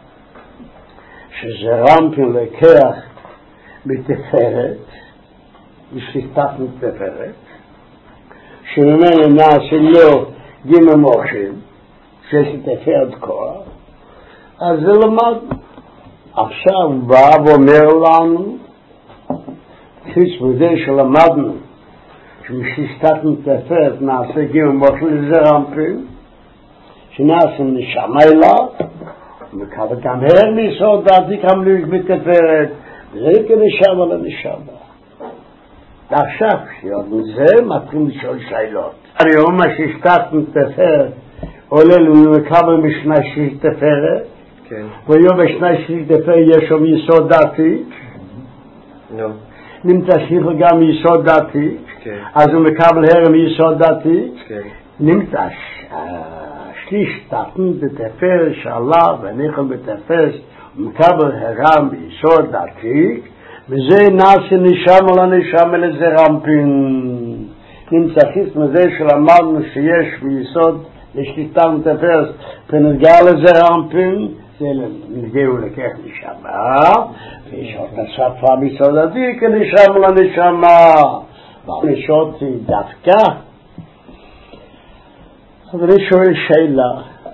שזה רמפין לקח בתפארת, בשיטת מתפארת, שממילא נעשה לו גימי מוחים, שיש תפארת כוח, אז זה למד. עכשיו הוא בא ואומר לנו, חיץ מזה שלמדנו, שמששיטת מתפארת נעשה גימי מוחים לזה רמפין, שנעשה נשמה אליו, וכמה גם הם ניסוד דעתי כמלוש בתפארת, זה כנשמה לנשמה. ועכשיו, שיוד מזה, מתחילים לשאול שאלות. היום הששתת מתפארת עולה לנו מקבל משנה שיש תפארת, ויום בשנה שיש תפארת יש שם יסוד דעתי, נמצא שיש גם יסוד דעתי, אז הוא מקבל הרם יסוד דעתי, נמצא ששתת בתפארת שעלה וניחל בתפארת, הוא מקבל הרם יסוד דעתי, וזה נעשה נשמה לנשמה לזה רמפין. נמצא חיס מזה שלמדנו שיש ביסוד לשליטה מתפארת ונגע לזה רמפין, זה נגעו לקח נשמה, ויש עוד השפה ביסוד עדי כנשמה לנשמה. ונשות דווקא. אבל אני שואל שאלה,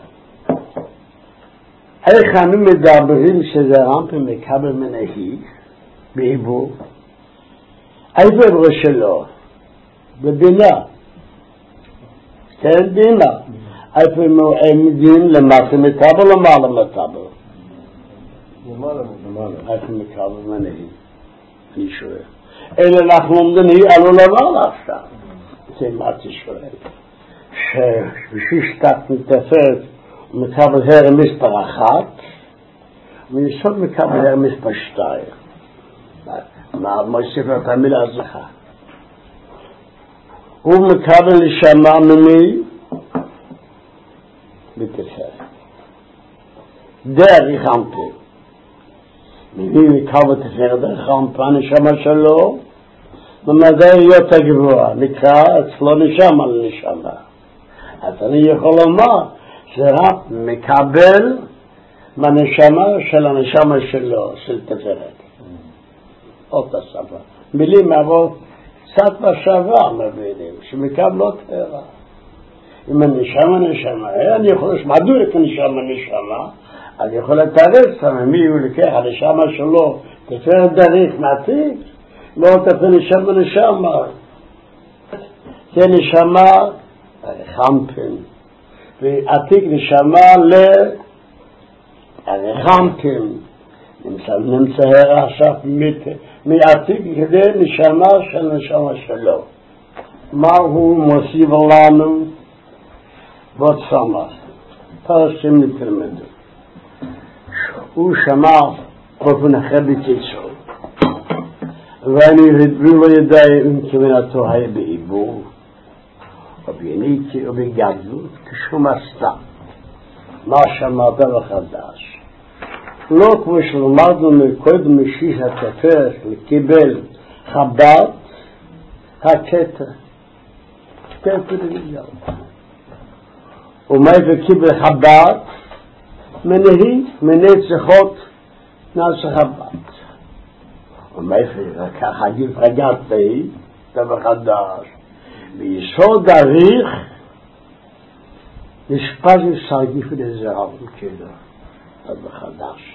איך אנו מדברים שזה רמפין מקבל מנהיג? בעיבור, איפה עברו שלו? בבינה. כן, בינה. איפה הם מגיעים למטה מטאבל או מעלה מטאבל? למעלה מטאבל. איפה מקבל מנהי? אני שואל. אלה אנחנו לומדים, עלו למעלה עכשיו. זה מה אתה שואל. שבשישתת מתפארת הוא מקבל הרם מספר אחת, ויסוד מקבל הרם מספר שתיים. מה מוסיף את המילה הזאת? הוא מקבל נשמה ממי? בתפארת. דרך רמפין. ממי מקבל תפארת דרך רמפין, הנשמה שלו, במדעי יותר גבוה, נקרא אצלו נשמה לנשמה. אז אני יכול לומר, זה רק מקבל מהנשמה של הנשמה שלו, של תפארת. אותה שפה. מילים עבור קצת בשווה מבינים, שמקבלות תפארה. אם הנשמה נשמה, אני יכול לשמדו את הנשמה נשמה, אני יכול לתרץ מי הוא לקח הנשמה שלו, תפארת דריך מעתיק, לא תפארת נשמה נשמה. זה נשמה רמפין, ועתיק נשמה לרמפין. נמצא עכשיו מעתיק כדי נשמה של נשמה שלו. מה הוא מוסיף לנו? ועוד סמך. פרשים נתלמדו. הוא שמע באופן אחר בקיצור. ואני לא יודע אם כוונתו היה בעיבור, או בעיניתי או בגדלות, כשום עשתה. מה שמעת בחדש. לא כמו שלמדנו מקודם משיש התפארת לקיבל חב"ד, הקטע. קטע דמיון. ומה וקיבל חב"ד? מנהי, מנהי צריכות נעשה חב"ד. ומה וכך הגיב רגעת בי, דבר חדש. ביסוד הריך, נשפט וסרגיף לזרעו כדו. דבר חדש.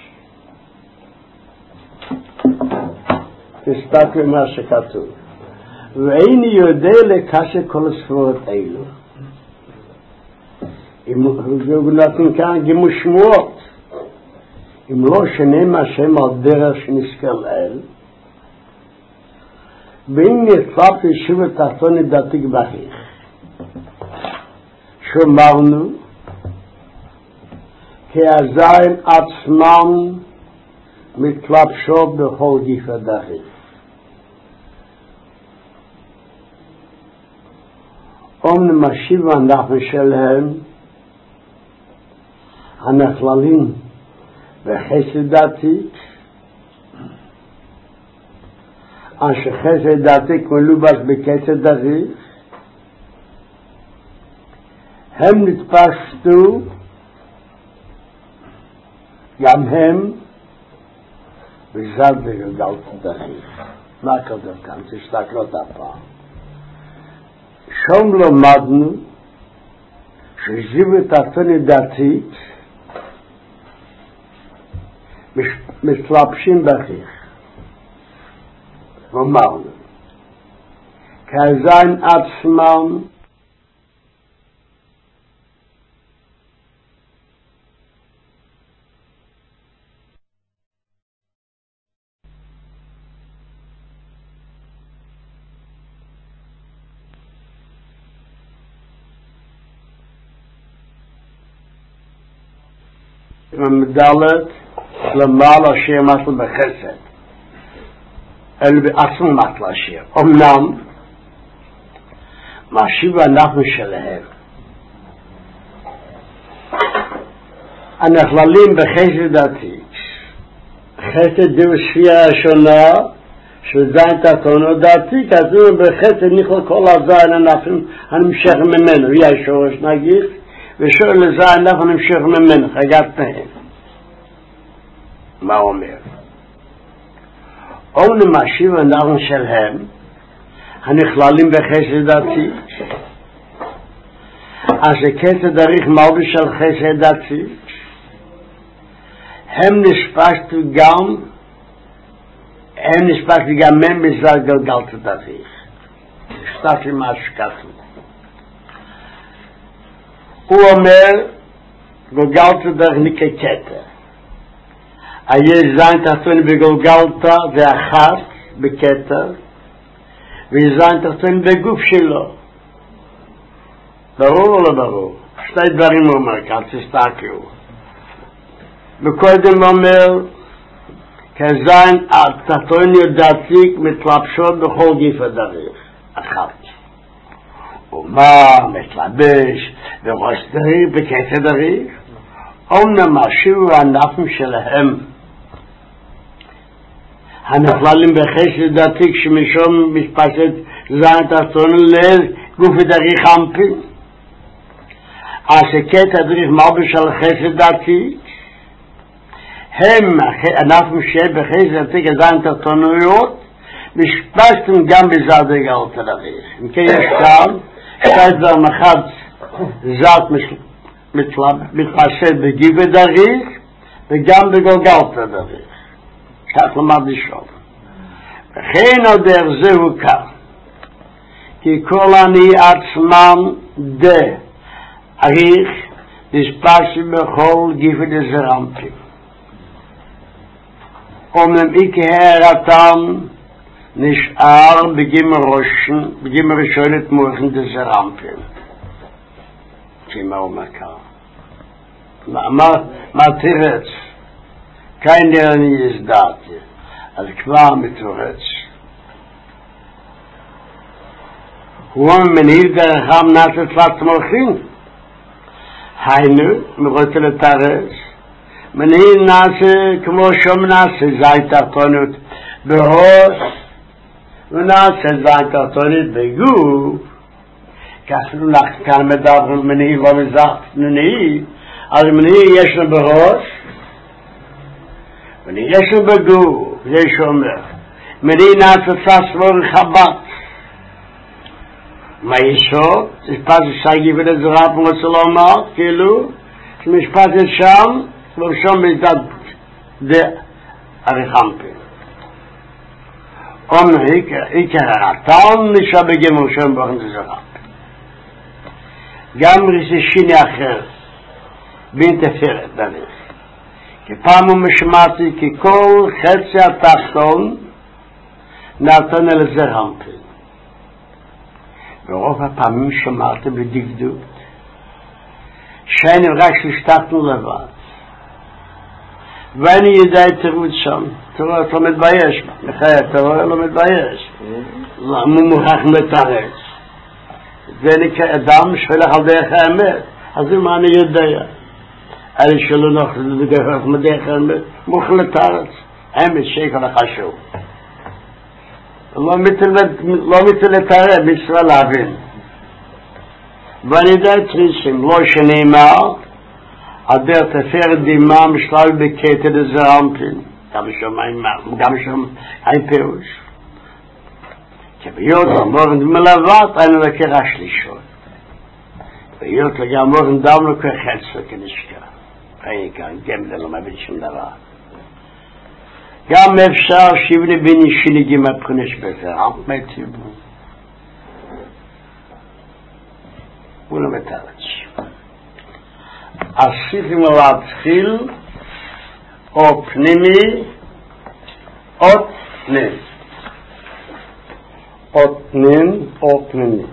תסתכל מה שכתוב. ואיני יודע לקשר כל הספרות האלו. נותן כאן גימוש שמועות. אם לא שנם השם על דרך שנזכר לאל, ואם נצלב ישיב התחתון לדתיק בהיך, שאמרנו, כי הזין עצמם מתלבשות בכל גיף הדהיך. אומנם משיב אנחנו שלהם, הנכללים בחסד דתיק, אשר חסד דתיק מלובש בקסד דתיק, הם נתפשטו, גם הם, בזד וגלגלת דתיק. מה כתוב כאן? תסתכלו את הפעם. שום למדנו שזיו התחתון דתית מתלבשים בכך. אמרנו, כזין עצמם מדלת למעלה השם משל בחסד אלה בעצמו משל השם. אמנם משיב אנחנו שלהם הנכללים בחסד דתית. חסד דו ספירה השונה של זין תחתון דתית, אז הוא בחסד נכלל כל הזין אנחנו נמשך ממנו, יש שורש נגיד ושואל לזין אנחנו נמשך ממנו, חגת נהם. מה אומר? אומנם משיב אנחנו שלהם הנכללים בחסד דתית, אז כסד דריך מלבוש של חסד דתית, הם נשפשתו גם הם נשפשתו גם הם בזר גלגלת דתית. שתפי מה שכתוב. הוא אומר גלגלת דרך נקקטר. היש זין תחתון בגלגלתה ואחת בכתר, וזין תחתון בגוף שלו. ברור או לא ברור? שתי דברים הוא אומר כאן, תסתכלו. וקודם אומר, כזין התחתון דתיק מתלבשות בכל גיף הדריך. אחת. ומה מתלבש בראש דריך בכתר דריך? אומנם משיבו הנפים שלהם הנכללים בחסד דתיק שמשום מתפשט זין תחתון לגוף דריך אמפי, אז כתר דריך מלבוש על חסד דתיק, הם הנפים שבחסד דתיק זין תחתוניות משפשתם גם בזד וגלגלת דריך. אם כן יש כאן שתי דברים, אחד זד מתפשט בגיף דריך וגם בגלגלת דריך. כך למד לשאול. וכן על דרך זהו כך, כי כל אני עצמם דה אריך נספשים בכל גיפי דזרמפים. אומנם איקי הערתם נשאר בגימר ראשון, בגימר ראשונת מורחן דזרמפים. כמה אומר כאן. מה תירץ? keiner nie ist da, als klar mit Torets. Huam menil der Ham nase tzvat mochin. Hainu, merotel tares, menil nase כמו שום nase zayt tartonut beros, ונעשה זין תחתונית בגוף, כאפילו לך כאן מדברים מנהיל ומזח ננהיל, אז מנהיל יש לו בראש, מנהיל יש לו בגוף, זה שאומר, מנהיל נעשה ססבור וחבת, מה ישו? משפט שסגי ולזרע כמו סלומר, כאילו, משפט שם, ושום מזד דה הרחמפי. אומנם עיקר הרעתן נשאר בגמר שם באופן זרע. גם רסישיני אחר באינטפרת דרך. כפעם הוא משמעתי כי כל חצי התחתון נתן אל זה רמפין. ברוב הפעמים שמעתי בדקדוק שאני רק שהשתתנו לבד. ואני ידע את תירוץ שם. תראה, אתה לא מתבייש. מחיי, אתה רואה, לא מתבייש. הוא מוכרח מתרץ. זה נקרא אדם שהולך על דרך האמת. אז מה אני יודע? אלה שלא נוכל לדרך מדרך האמת, מוכרח לתרץ. האמת שכל החשוב. לא מתל לתרץ, מצווה להבין. ואני יודע את תריסים, לא שנאמר, עדר תפארת דימה משלל בקטע דזרמפין. גם שם אין פירוש. כביות למורן מלוות, אין לקרע שלישות. ביות לגמרי מורן דם לא כחצה כנשקע. אין כאן, גמלה לא מבין שום דבר. גם אפשר שיבנה בין אישי נגימה פרנש בזרמפ, מה ציבור? הוא לא מתארץ. עשיתם להתחיל או פנימי או פנים. או פנים או פנימי.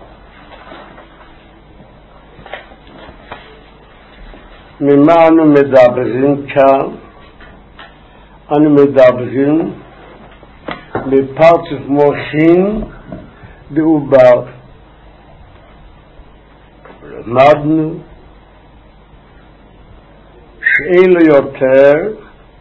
ממה אנו מדברים כאן? אנו מדברים בפרצוף מוחין בעובר. למדנו שאין לו יותר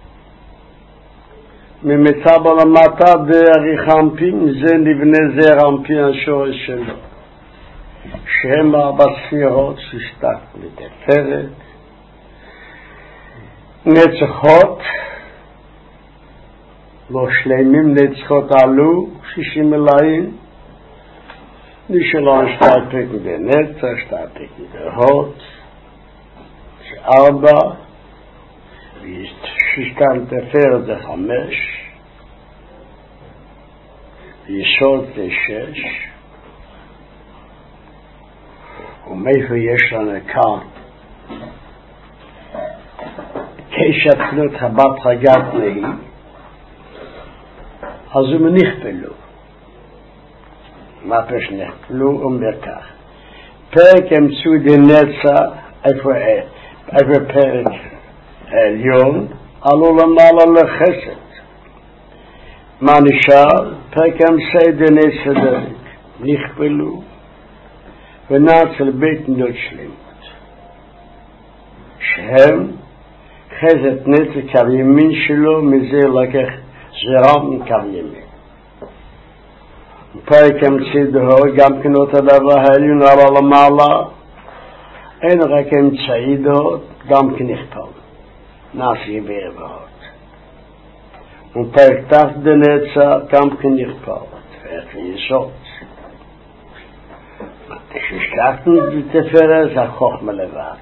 ממצב על המטה דרך רמפין, זה נבנה זה רמפין השורש שלו, שהם ארבע ספירות ששתת לתפארת, נצחות, לא שלמים נצחות עלו, שישים מלאים, מי שלא נשתתק בנצח, שתתק בדהות, שארבע, וישתן תפארת זה חמש, ויסוד זה שש, ומאיפה יש לנו כאן כשתלות הבת חגת נהי, אז הוא נכפלו. מה פש נכפלו? אומר כך, פרק אמצו דנצח, איפה פרק העליון, עלו למעלה לחסד. מה נשאר? פרק אמצעי דנצח דרך, נכפלו, ונעצל בית נדות שלמות. שהם חסד נצח קו ימין שלו, מזה לקח זרם קו ימין. פרק אמצעי דהור, גם כן אותו דבר העליון עלה למעלה, אין רק אמצעי דהור, גם כן נכפל. נעשי בעברות. ופרק תחת דנצח, גם כן נכפל. ואיך יסוד. כששתקנו בתפארת, זה חוכמה לבד.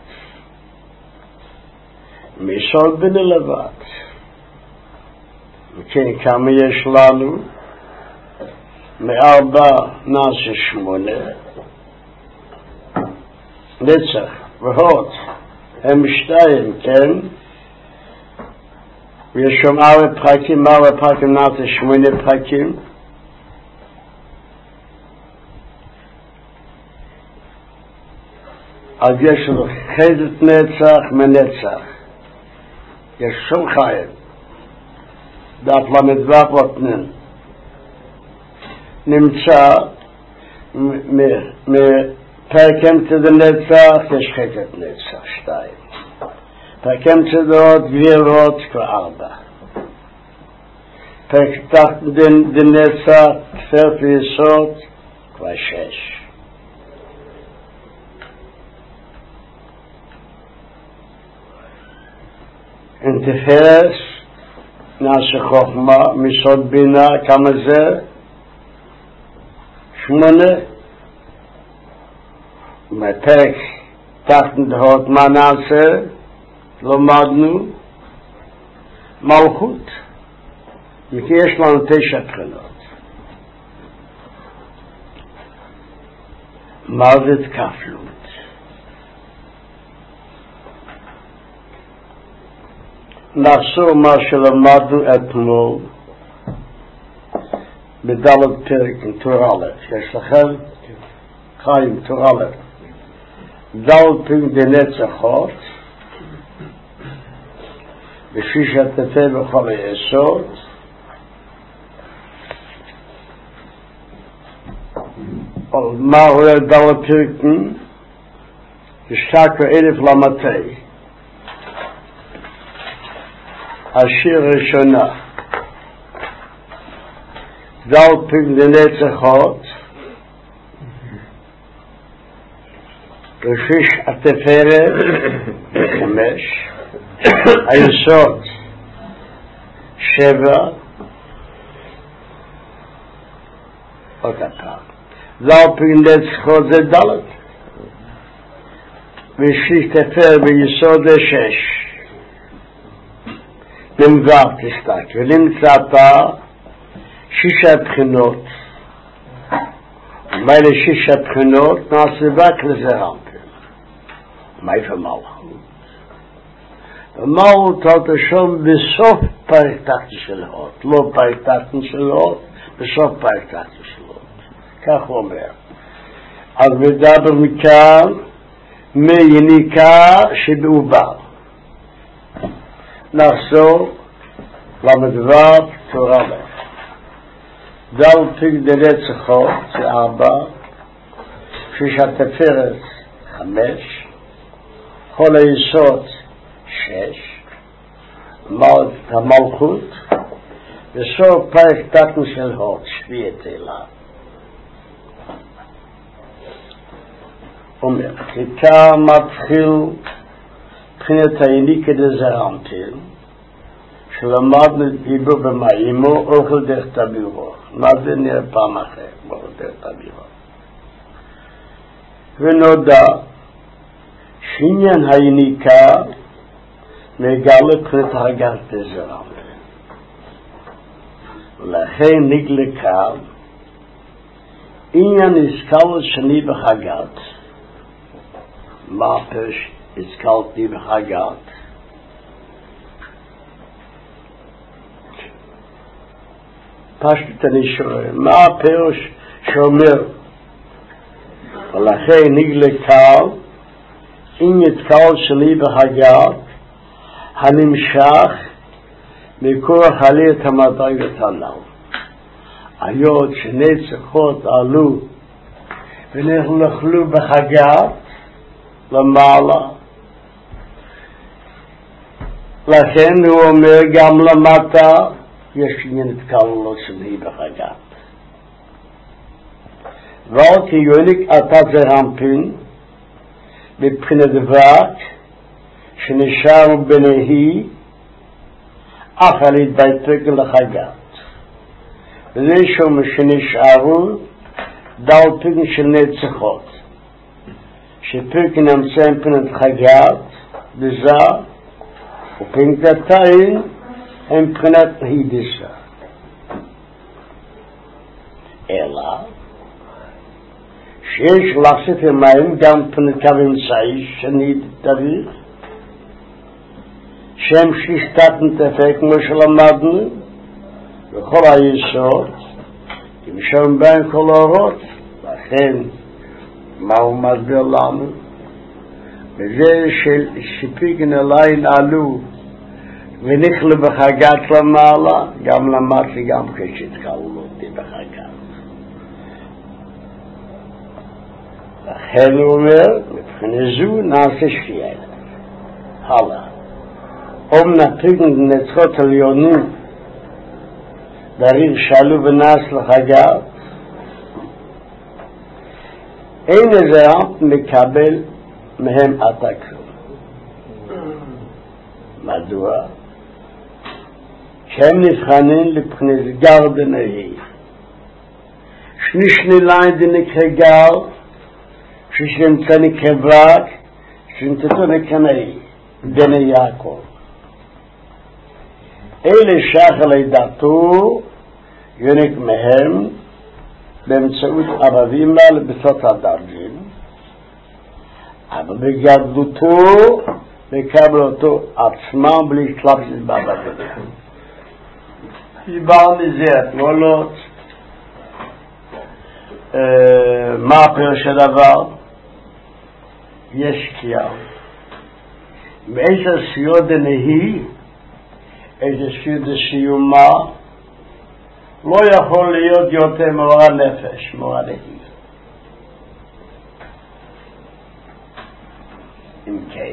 מיסוד בני לבד. וכן, כמה יש לנו? מארבע נעשה שמונה. נצח והוד. הם שתיים, כן? ויש שם ארבע פרקים, ארבע פרקים נעשה שמונה פרקים. אז יש לנו חסד נצח מנצח. יש שום חיים. דף למדבר פותנן. נמצא מפרק אמצע דנצח, יש חסד נצח, שתיים. פרק אמצע דעות, גבירות, כבר ארבע. פרק תחת דנצח, תפארת ויסוד, כבר שש. אין תפארת, נעשה חוכמה, מיסוד בינה, כמה זה? שמונה. מפרק תחת דעות, מה נעשה? למדנו מלכות. וכי יש לנו תשע בחינות. מה זה כפלות? נחזור מה שלמדנו אתמול בדלת פרק עם טור א', יש לכם חיים טור א', דלת פרק דנצחות בשביל שתתה בכל היסוד מה הוא דלת פרק השתקו אלף למתי השיר ראשונה דל פרק דנצחות רשיש התפארת חמש היסוד שבע עוד הפעם דל פרק דנצחות זה דלת ושליש תפארת ביסוד זה שש נמגר תסתק ונמצאתה שישה בחינות ומה אלה שישה בחינות נעשה רק לזרמתם מה איפה מלכות ומלכות אתה שם בסוף פרק תחתי של הות לא פרק תחתי של הות בסוף פרק תחתי של הות כך הוא אומר אז מדבר מכאן מיניקה שבעובר נחזור למדבר תורה לה דל פרק דנצחות זה ארבע שיש התפארת חמש כל היסוד שש מלכות המלכות בסוף פרק תחתון של הוד שביעת אלה אומר כיכר מתחיל מבחינת העיניקה דזרמתיל שלמדנו דיבור במאימו אוכל דרך תבירו מה זה נראה פעם אחרת אוכל דרך תבירו ונודע שעניין העיניקה מגלה מבחינת הגת דזרמתיל ולכן נגלקה עניין הסקל שני בחגת מה פרש הסקלתי בחגת פשט אני שואל מה הפירוש שאומר ולכן נגלקה אם יתקל שלי בחגת הנמשך מכוח עלי את המדרגת הנ"ל היות שנצחות עלו ונחלו בחגת למעלה לכן הוא אומר גם למטה יש עניין התקללות שלי בחגת ועוד כי יוניק אתה זרמפין מבחינת וק שנשאר ביניהי אף על יתבייתק לחגת וזה שום שנשארו דלפין של נצחות שפרק נמצא מבחינת חגת בזה ופנקתיים הם מבחינת הידיסה אלא שיש לחשת המים גם מבחינת קו אמצעי שאני דריך שהם שישתת נתפק כמו שלמדנו וכל היסוד אם שם בין כל האורות לכן מה הוא מסביר לנו וזה של שפיגן אליין עלו ונכלו בחגת למעלה גם למדתי גם כשהתקלו אותי בחגת לכן הוא אומר מבחינה זו נעשה שקיעה הלאה אם נפיגן נצחות עליונים דריך שאלו ונעש לחגת אין איזה מקבל מהם עתק מדוע? שהם נבחנים לבחינת גר דנאי שנישני ליין דנקה גר ששנמצא נקה וק שנמצאתו נקנאי דנאי יעקב אלה שח עלי דעתו יונק מהם באמצעות ערבים לבסות הדרגים אבל בגדלותו לקבל אותו עצמם בלי התלבשות בעבודה. דיברנו מזה התמולות, מה הפירוש הדבר? יש קיים. מאיזה סיוד דנהי, איזה סיוד דסיומה, לא יכול להיות יותר מאור הנפש, מאור הנהי. אם כן,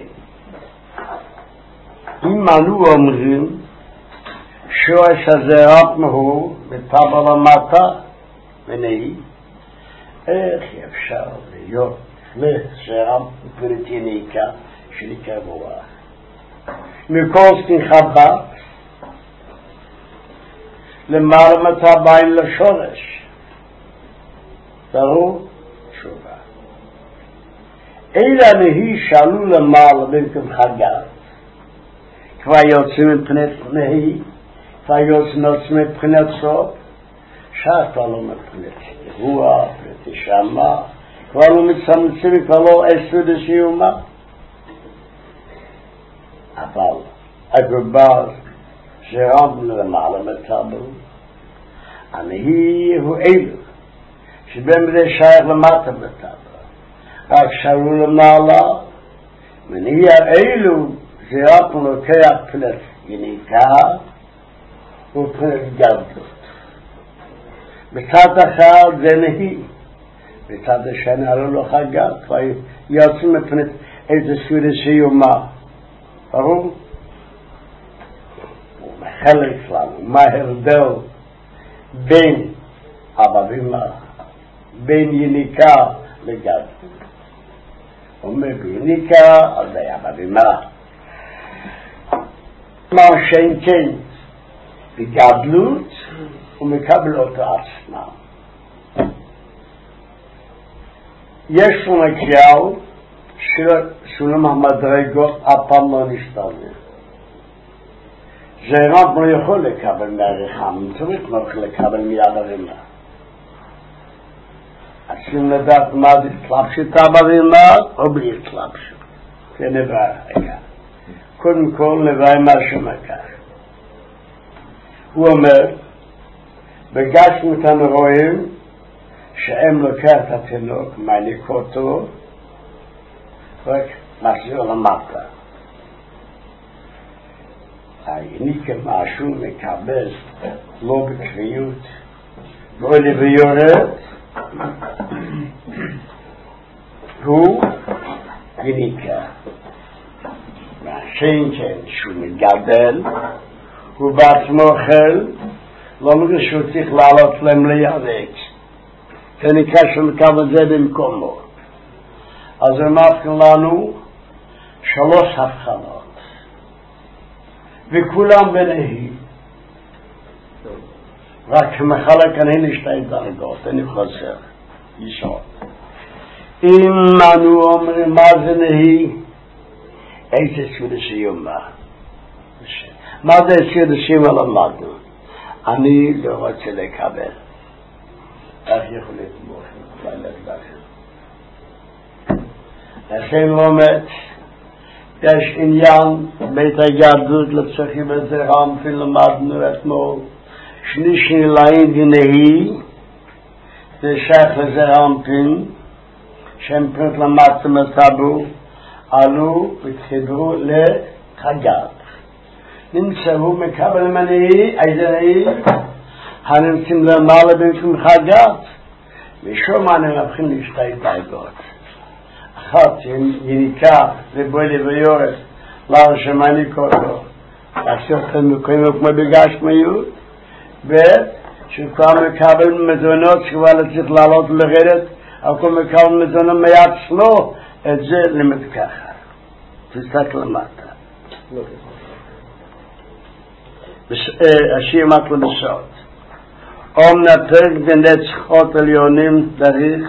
אם אנו אומרים שורש הזרעת מהו בטבע למטה ונהי, איך אפשר להיות לזרעת פריטיניקה שנקרא מוח? מכל סתיחת למעלה מטבעים לשורש. ברור? תשובה. אלא נהי שעלו למעלה במקום חגת. כבר יוצאים מבחינת נהי, כבר יוצאים מבחינת סוף, שעה כבר לא מבחינת רוח, ותשמה, כבר לא מצמצים, כבר לא עשו דסיומה. אבל הגובר שרמנו למעלה מטבל, הנהי הוא אלו, שבהם זה שייך למטה מטבל. רק שעלו למעלה, ונהי האלו, זרענו לוקח פלט יניקה ופלט גדלות. בצד אחד זה נהי, בצד השני עלו לו חגת, כבר יוצאים מפנת איזה ספירה סיומה. ברור? הוא מחלק לנו, מה ההבדל בין אבא ואמא, בין יניקה לגדלות. הוא אומר ביניקה, אז זה אבא ואמא. מה שאין כן, בגדלות, הוא מקבל אותו עצמם. יש לנו כלל שסולם המדרגות אף פעם לא נשתנה. זה רק לא יכול לקבל מהרחם, צריך לא לקבל מיד הרימה. צריכים לדעת מה זה התלבשות הברימה או בלי התלבשות. זה נברא רגע. קודם כל נברא מה שמכך. הוא אומר, בגשמות אנו רואים שאם לוקח את התינוק, מעניק אותו, רק מחזיר למטה. העניק משהו מקבל לא בקביעות, לא לביורת, הוא יניקה. והשן כן שהוא מגדל, הוא בעצמו אוכל, לא מגד שהוא צריך לעלות להם לירק. זה נקרא שמקבל זה במקומו. אז אמרתם לנו שלוש הבחנות. וכולם בנהי. רק מחלק אני לשתי דרגות, אני חוזר. ישעות. אם אנו אומרים מה זה נהי, איזה ספירה סיומה. מה זה ספירה סיומה למדנו? אני לא רוצה לקבל. איך יכול לתמוך? לכן לומד, יש עניין בית הגדלות לצריכים בזה רמפין למדנו אתמול, שני שנילאים דנהי, זה שייך לזה רמפין, שהם פרט למדתם מטבו, עלו והתחברו לחגת. נמצאו מקבל מנהי, איזה נהי, הנמצאים למעלה במקום חגת, ושום אני מבחין לשתי דרגות. אחת יניקה ובוי לביורת, לאו שמעניק אותו, לעשות את המקומים כמו בגשמיות, ושכבר מקבל מזונות שכבר צריך לעלות ולרדת, אבל כל מקבל מזונות מעצמו, את זה לימד ככה. תסתכל למטה. השיר מקלו בסוד. אום נפרק בנצחות עליונים דריך,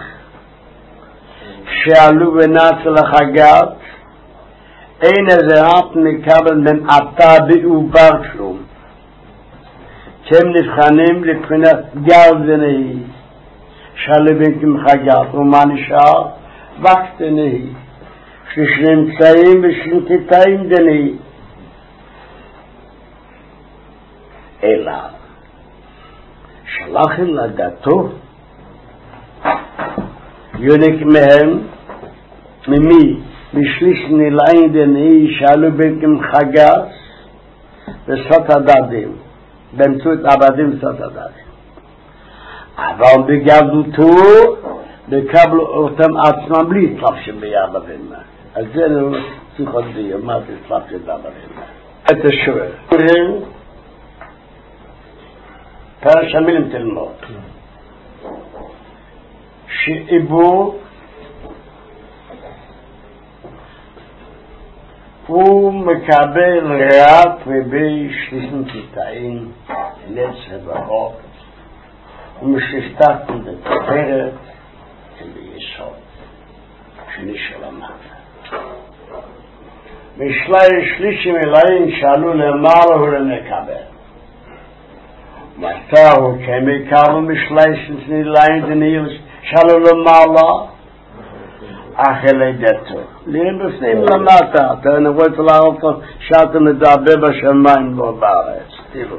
שעלו ונעצו לחגת, אין איזה רעת מקבל בין עתה בעובר כלום. שהם נבחנים לבחינת גל ונהי, שעלו בין כמחגת, ומה נשאר? וקט נהי. שנמצאים בשנתיים דני, אלא שלחם לדתו יונק מהם ממי משליש נלעים דני שאלו בנקם חגס וסות הדדים באמצעות עבדים וסות הדדים, אבל בגדלותו בקבלו אותם עצמם בלי תלבשים ביעבבים. על זה אני צריך עוד דיום, מה זה תלבשים ביעבבים? את השואל פרש המילים תלמוד שאיבו הוא מקבל רק מבי שלישים תתאים נצר ברוב ומשתת בתפארת וביסוד שני של המטה. משלי שלישים אליים שאלו למעלה ולמקבל. מטה הוא כמקבל משלי שלישים אליים דניאל שאלו למעלה אחרי דתו. ליהם בפנים למטה. אתה נבוא את הלארפה שאתה מדבר בשמיים לא בארץ. תראו.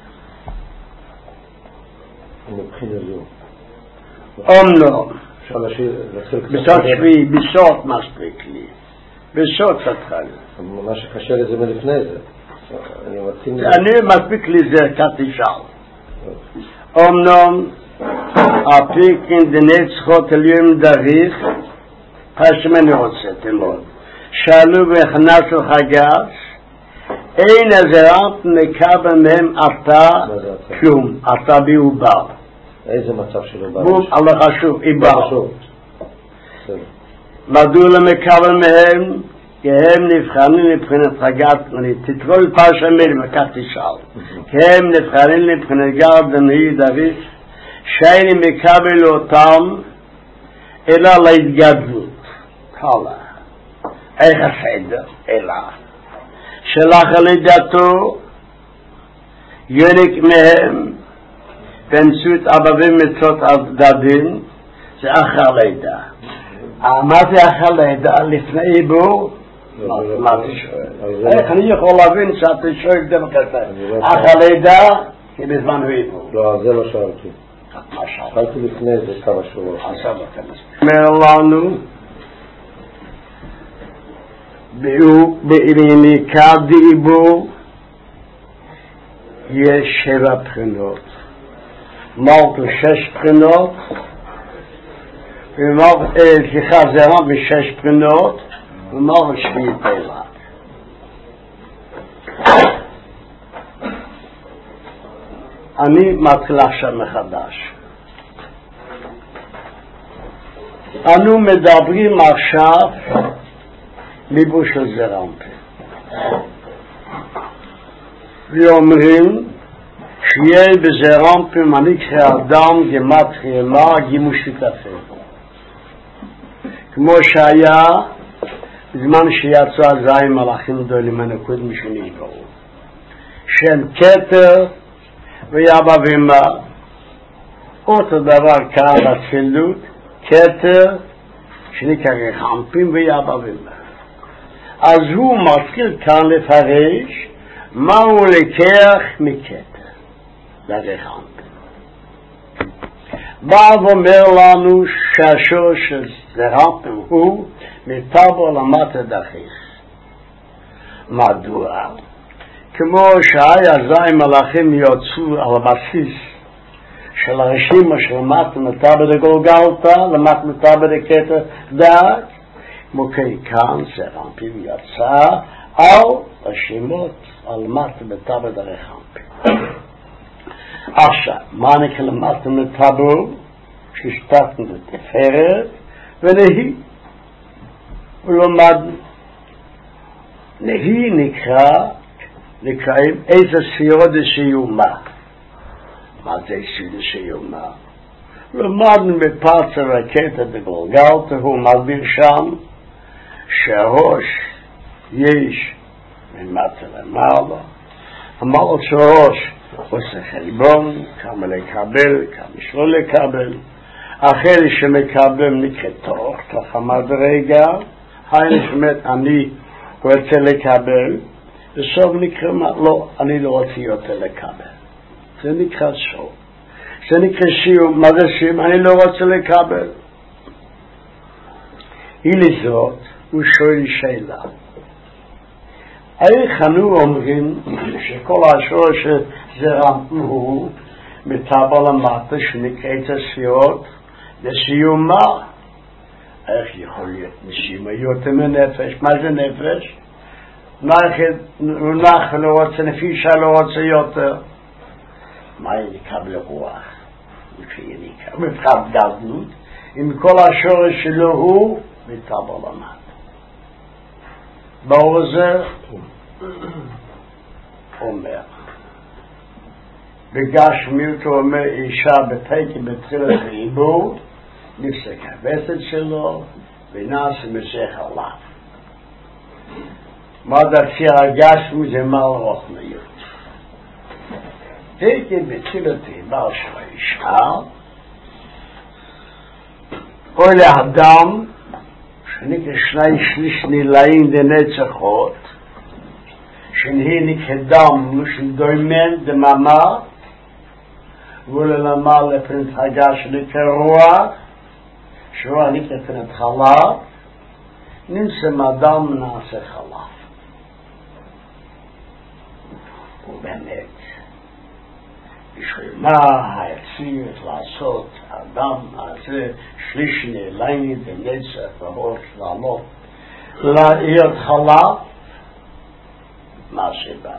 מבחינה זו. אומנם. בסוד שביעי, בסוד מספיק לי. בסוד סתחל. מה שקשה לזה מלפני זה. אני מספיק לי זה כתישאל. אומנם הפיק אין דנצחות אליהם דריך פשמני רוצה תלמוד. שאלו בהכנס לחגס אין הזרעת מקבל מהם אתה כלום. אתה בי הוא בא. איזה מצב שלו בא? Allah חשוב, איבר. מדוע למקבל מהם? כי הם נבחנים מבחינת חגת, תתרוא לפרש המילים, וכך תשאל. כי הם נבחנים מבחינת גר דמי דריך, שאין מקבל אותם, אלא להתגדלות. הלאה. איך הסדר? אלא. שלח על ידתו, יונק מהם, באמצעות אבבים מצות דדין, זה אחר לידה. מה זה אחר לידה? לפני איבור? מה אתה שואל? איך אני יכול להבין שאתה שואל דבר כזה? אחר לידה, כי בזמן הוא איבור. לא, זה לא שאלתי. מה שאלתי? שאלתי לפני זה כמה שורות. עכשיו אתה מספיק. אומר לנו, בעיניקה דאיבור, יש שבע בחינות. מלכו שש בחינות, סליחה זרע בשש בחינות, ומלכו שביעית בלעד. אני מתחיל עכשיו מחדש. אנו מדברים עכשיו ליבו של זרעמפי. ואומרים שיהיה בזרעמפי מניק האדם גמת חיימה גימו שותפים. כמו שהיה בזמן שיצאו הזיים מלאכים גדולים הנקוד משנשברו. שם כתר ויאבא ואמא. אותו דבר כאן בצילדות, כתר שנקרא רחמפים ויאבא ואמא. אז הוא מתחיל כאן לפרש מה הוא לקח מכתר לרחמפים. בא ואומר לנו שהשור של זרעמפים הוא מטבור למטה דחיך. מדוע? כמו שהיה זיים מלאכים יוצאו על הבסיס של הרשימה של מטה מטבר דגולגלתה למטה מטבר דקטר דעת, כמו כאן זרעמפים יצא על רשימות על מטה מטבר דרחמפים. עכשיו, מה נקרא למטה מטבר? ששתתנו בתפארת ונהי. ולומד נהי נקרא נקראים איזה סיודה שיומה. מה זה סיודה שיומה? למדנו בפרצה רקטה בגולגלתה, הוא מסביר שם שהראש יש ממטה למעלה. אמר שהראש עושה חלבון, כמה לקבל, כמה שלא לקבל. אחרי שמקבלים נקרא תוך, תוך המדרגה, האמת, אני רוצה לקבל, וסוף נקרא, לא, אני לא רוצה יותר לקבל. זה נקרא סוף. זה נקרא סיום. מה זה סיום? אני לא רוצה לקבל. היא לזאת, הוא שואל שאלה. איך אנו אומרים שכל השורש שזרם הוא מטבע למטה שנקרא את הסיעות לסיום מה? איך יכול להיות מסיום יותר מנפש? מה זה נפש? נח לא רוצה, נפישה לא רוצה יותר. מה ינקב לרוח? מבחר גדלות, עם כל השורש שלו הוא מטבע למטה. באור הזה אומר בגשמיות הוא אומר אישה בתקי בתחילת העיבור נפסק הווסת שלו ונעשה משך עליו. מה זה הציר הגשמי? זה מל רוחניות. תקי בתחילת העיבור של האישה אוי לאדם שנקרא שני שליש נילאים דנצחות שנהי נקרא דם לושן דוימן דממה וללמה לפרנט הגה שנקרא רוח שרוח נקרא פרנט חלב נמצא מאדם נעשה חלב. ובאמת בשביל מה היצירת לעשות אדם הזה שליש נעליים בנצח ועוד לעמוד להיות חלב? מה שבא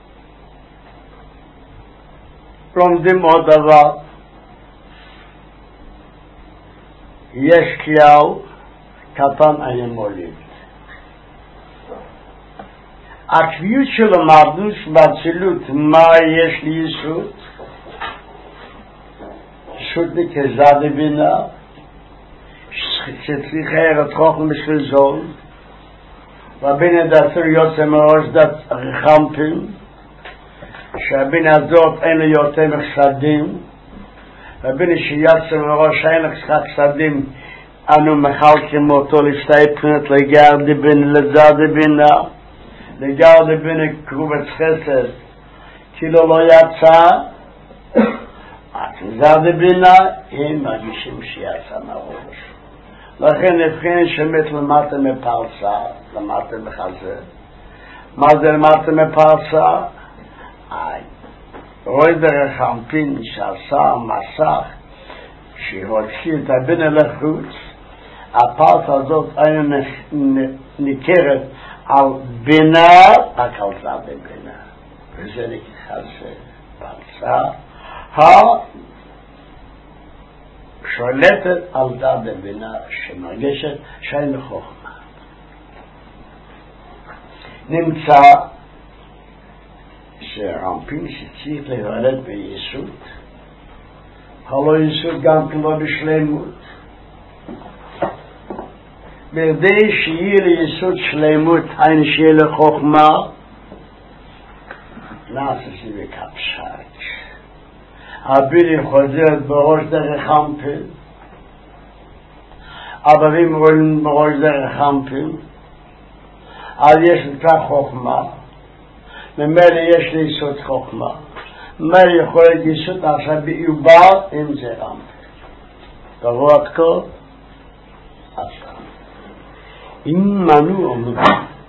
לומדים עוד דבר. יש כלל קטן אני מוליד. הקביעות של המרדוס באצילות מה יש לי יסוד? יסוד נקזד בינה שצריך ארת חוכם בשביל זול והבינה דעתו יוצא מראש דת רחמפים שהבינה הזאת אין לו יותר מחסדים והבינה שיוצא מראש אין לו חסדים אנו מחלקים אותו לשתי פנות לגרד בינה לזד בינה לגרד בינה קרובת חסד כאילו לא יצא זד בינה הם מרגישים שיצא מראש. לכן נבחין שמת למטה מפרסה, למטה בחזה. מה זה למטה מפרסה? איי, רואי דרך המפין שעשה מסך שהוציא את הבינה לחוץ, הפרסה הזאת היינו ניכרת על בינה, רק על זד בינה. וזה נקרא חזה, פרסה. שולטת על דעת הבינה שמרגשת שאין לחוכמה. נמצא שרמפין שצריך להיוולד ביסוד, הלא יסוד גם כמו בשלמות. בידי שיהיה ליסוד שלמות אין שיהיה לחוכמה, נעשה זה בקפשת. הבילי חוזרת בראש דרך חמפין אבבים רואים בראש דרך חמפין אז יש לך חוכמה ממילא יש לי יסוד חוכמה ממילא יכול להיות יסוד עכשיו ביובר עם זה חמפין תבוא עד כה עכשיו אם מנו אומרים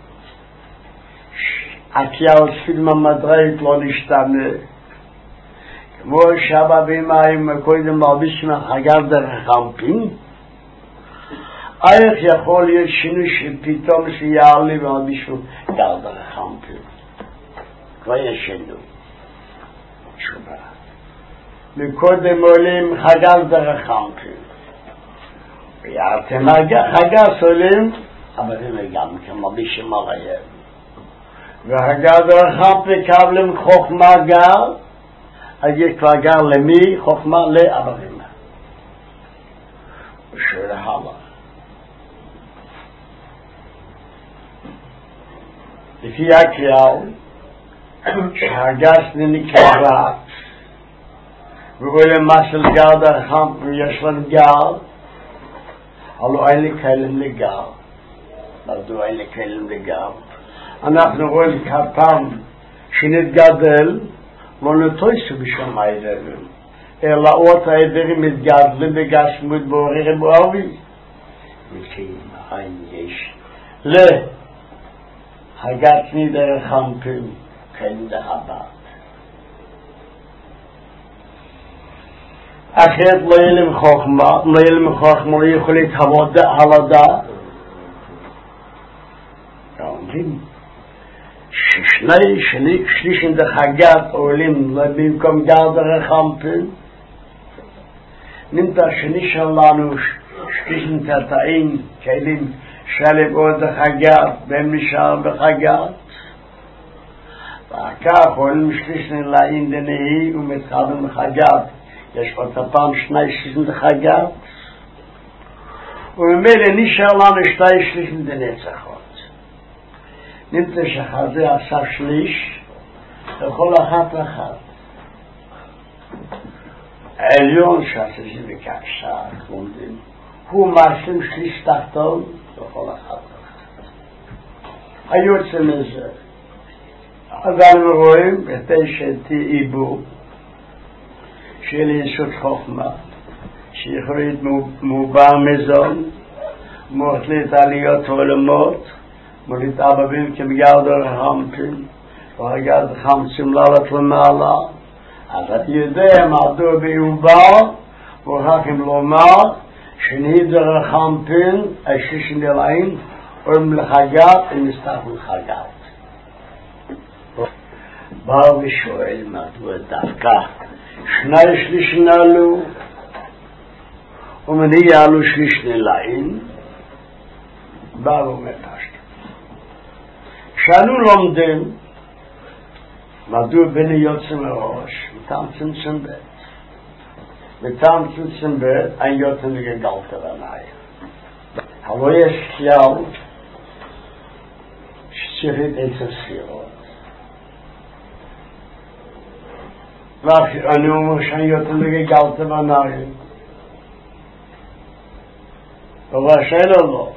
הכיאל ספילמה מדרית לא נשתנה כמו שבא בימיים קודם מרביש מהחגר דרך חמפין איך יכול להיות שינוי שפתאום שיעלי ומרבישו גר דרך חמפין כבר יש שינוי תשובה מקודם עולים חגר דרך חמפין ויערתם חגר עולים אבל הם גם כמרבישים הרעיב והחגר דרך חמפין קבלם חוכמה גר אז יש כבר גר למי? חוכמה לאברים. ושאלה הלאה. לפי הכלל, שהגס נקרא רק, והוא למשל גר דרכם, ויש לנו גר, הלוא אין לי כאלה לגר. מדוע אין לכלים לגב? אנחנו רואים קטן שנתגדל, לא נטויסו בשם העדרים, אלא עוד העדרים מתגדלים בגשמות בעורר בואבי. וכי מעין יש להגתני דרך חמפים, כן דהבת. אחרת לא יהיה להם חוכמה, לא יהיה להם חוכמה, לא יכול להתהוות על הדעת. אומרים, ששני שני שלישים דחגת עולים במקום גר דרך חמפים, נמצא שני שלנו שלישים תתאים, כלים שלב עוד דחגת, והם נשאר בחגת. וכך עולים שלישים לעין דנהי ומתחדם בחגת. יש עוד הפעם שני שלישים דחגת, וממילא נשאר לנו שתי שלישים דנצחות. נמצא שחזה עשה שליש לכל אחת אחת. העליון שעשה זה בקשה, הוא מעשים שליש תחתון לכל אחת אחת. היוצא מזה, אז אנחנו רואים את אשת עיבור של יסוד חוכמה, שיכולת מובר מזון, מורתלית עליות עולמות, מורתלית אבבים כמגר דרך חמפים, והגד חמצים לעלות למעלה. אז אתה יודע מדוע בעובר, מוכרחים לומר, שנהי דרך חמפים, השליש נלעים, אומרים לחגת, הם מסתכלים לחגת. בא ושואל מדוע דווקא שני שליש נעלו, ומני יעלו שליש נלעים, בא ואומר פשט. כשאנו לומדים, מדוע בני יוצא מראש, מטעם צמצם בית. מטעם צמצם בית, אין יוצא מגגלת בנאי. אבל יש כלל, שצריך את הספירות. ואני אומר שאני יותר לגלת בנאי. אבל שאלה לא.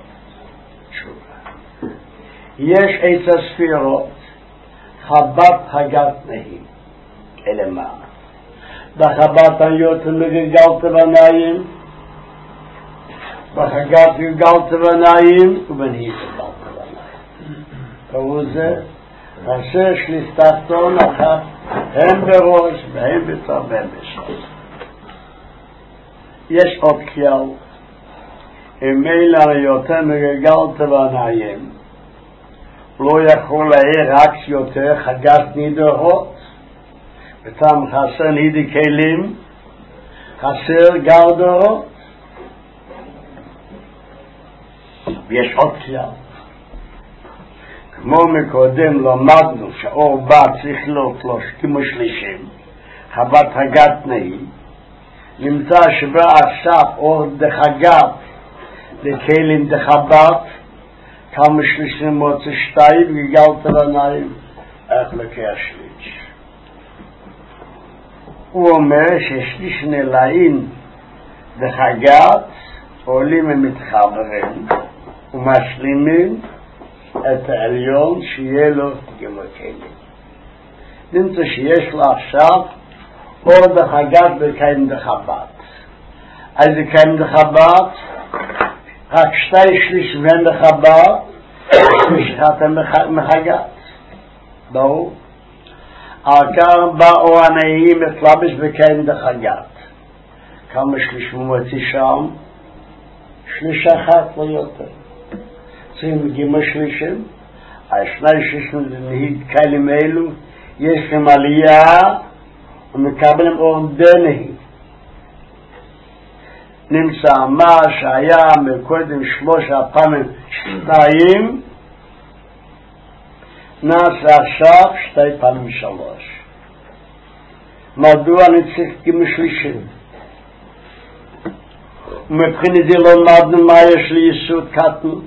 יש עץ הספירות, חבת הגת נהי. אלה מה? בחבת אני יותר לגלת בנאים, בחגת גלת בנאים, ובנהי גלת בנאים. קראו זה, עשה שליש תחתון אחת, הם בראש והם בצד והם בשם. יש עוד כלל, אם אלה יותר מגגלת בנאים, לא יכול להעיר רק יותר חגת נידרות, ותם חסר נידי כלים, חסר גר דורות. ויש עוד כלל. כמו מקודם למדנו שאור בא צריך להיות לו כמו שלישים, חבת הגת נהי, נמצא שבא עכשיו אור דחגת לכלים דחבת, כמה שלישים מוצא שתיים וגלת בנאים, איך לקח שליש. הוא אומר ששליש נלעים דחגת עולים ומתחברים ומשלימים את העליון שיהיה לו כמו כלים. נמצא שיש לה עכשיו אור דחגת וקיים דחבת. אז קיים דחבת, רק שתי שליש בין דחבת, שלישת מחגת. ברור? העיקר בא אור הנהי מתלבש וקיים דחגת. כמה שליש מוציא שם? שליש אחת לא יותר. צריכים גימה שלישים, השני שלישים נהיד כלים אלו, יש להם עלייה ומקבלים אור דנהי. נמצא מה שהיה מקודם שלוש הפעמים שתיים, נעשה עכשיו שתי פעמים שלוש. מדוע אני צריך גימה שלישים? מבחינת זה לא למדנו מה יש לי יסוד קטנות.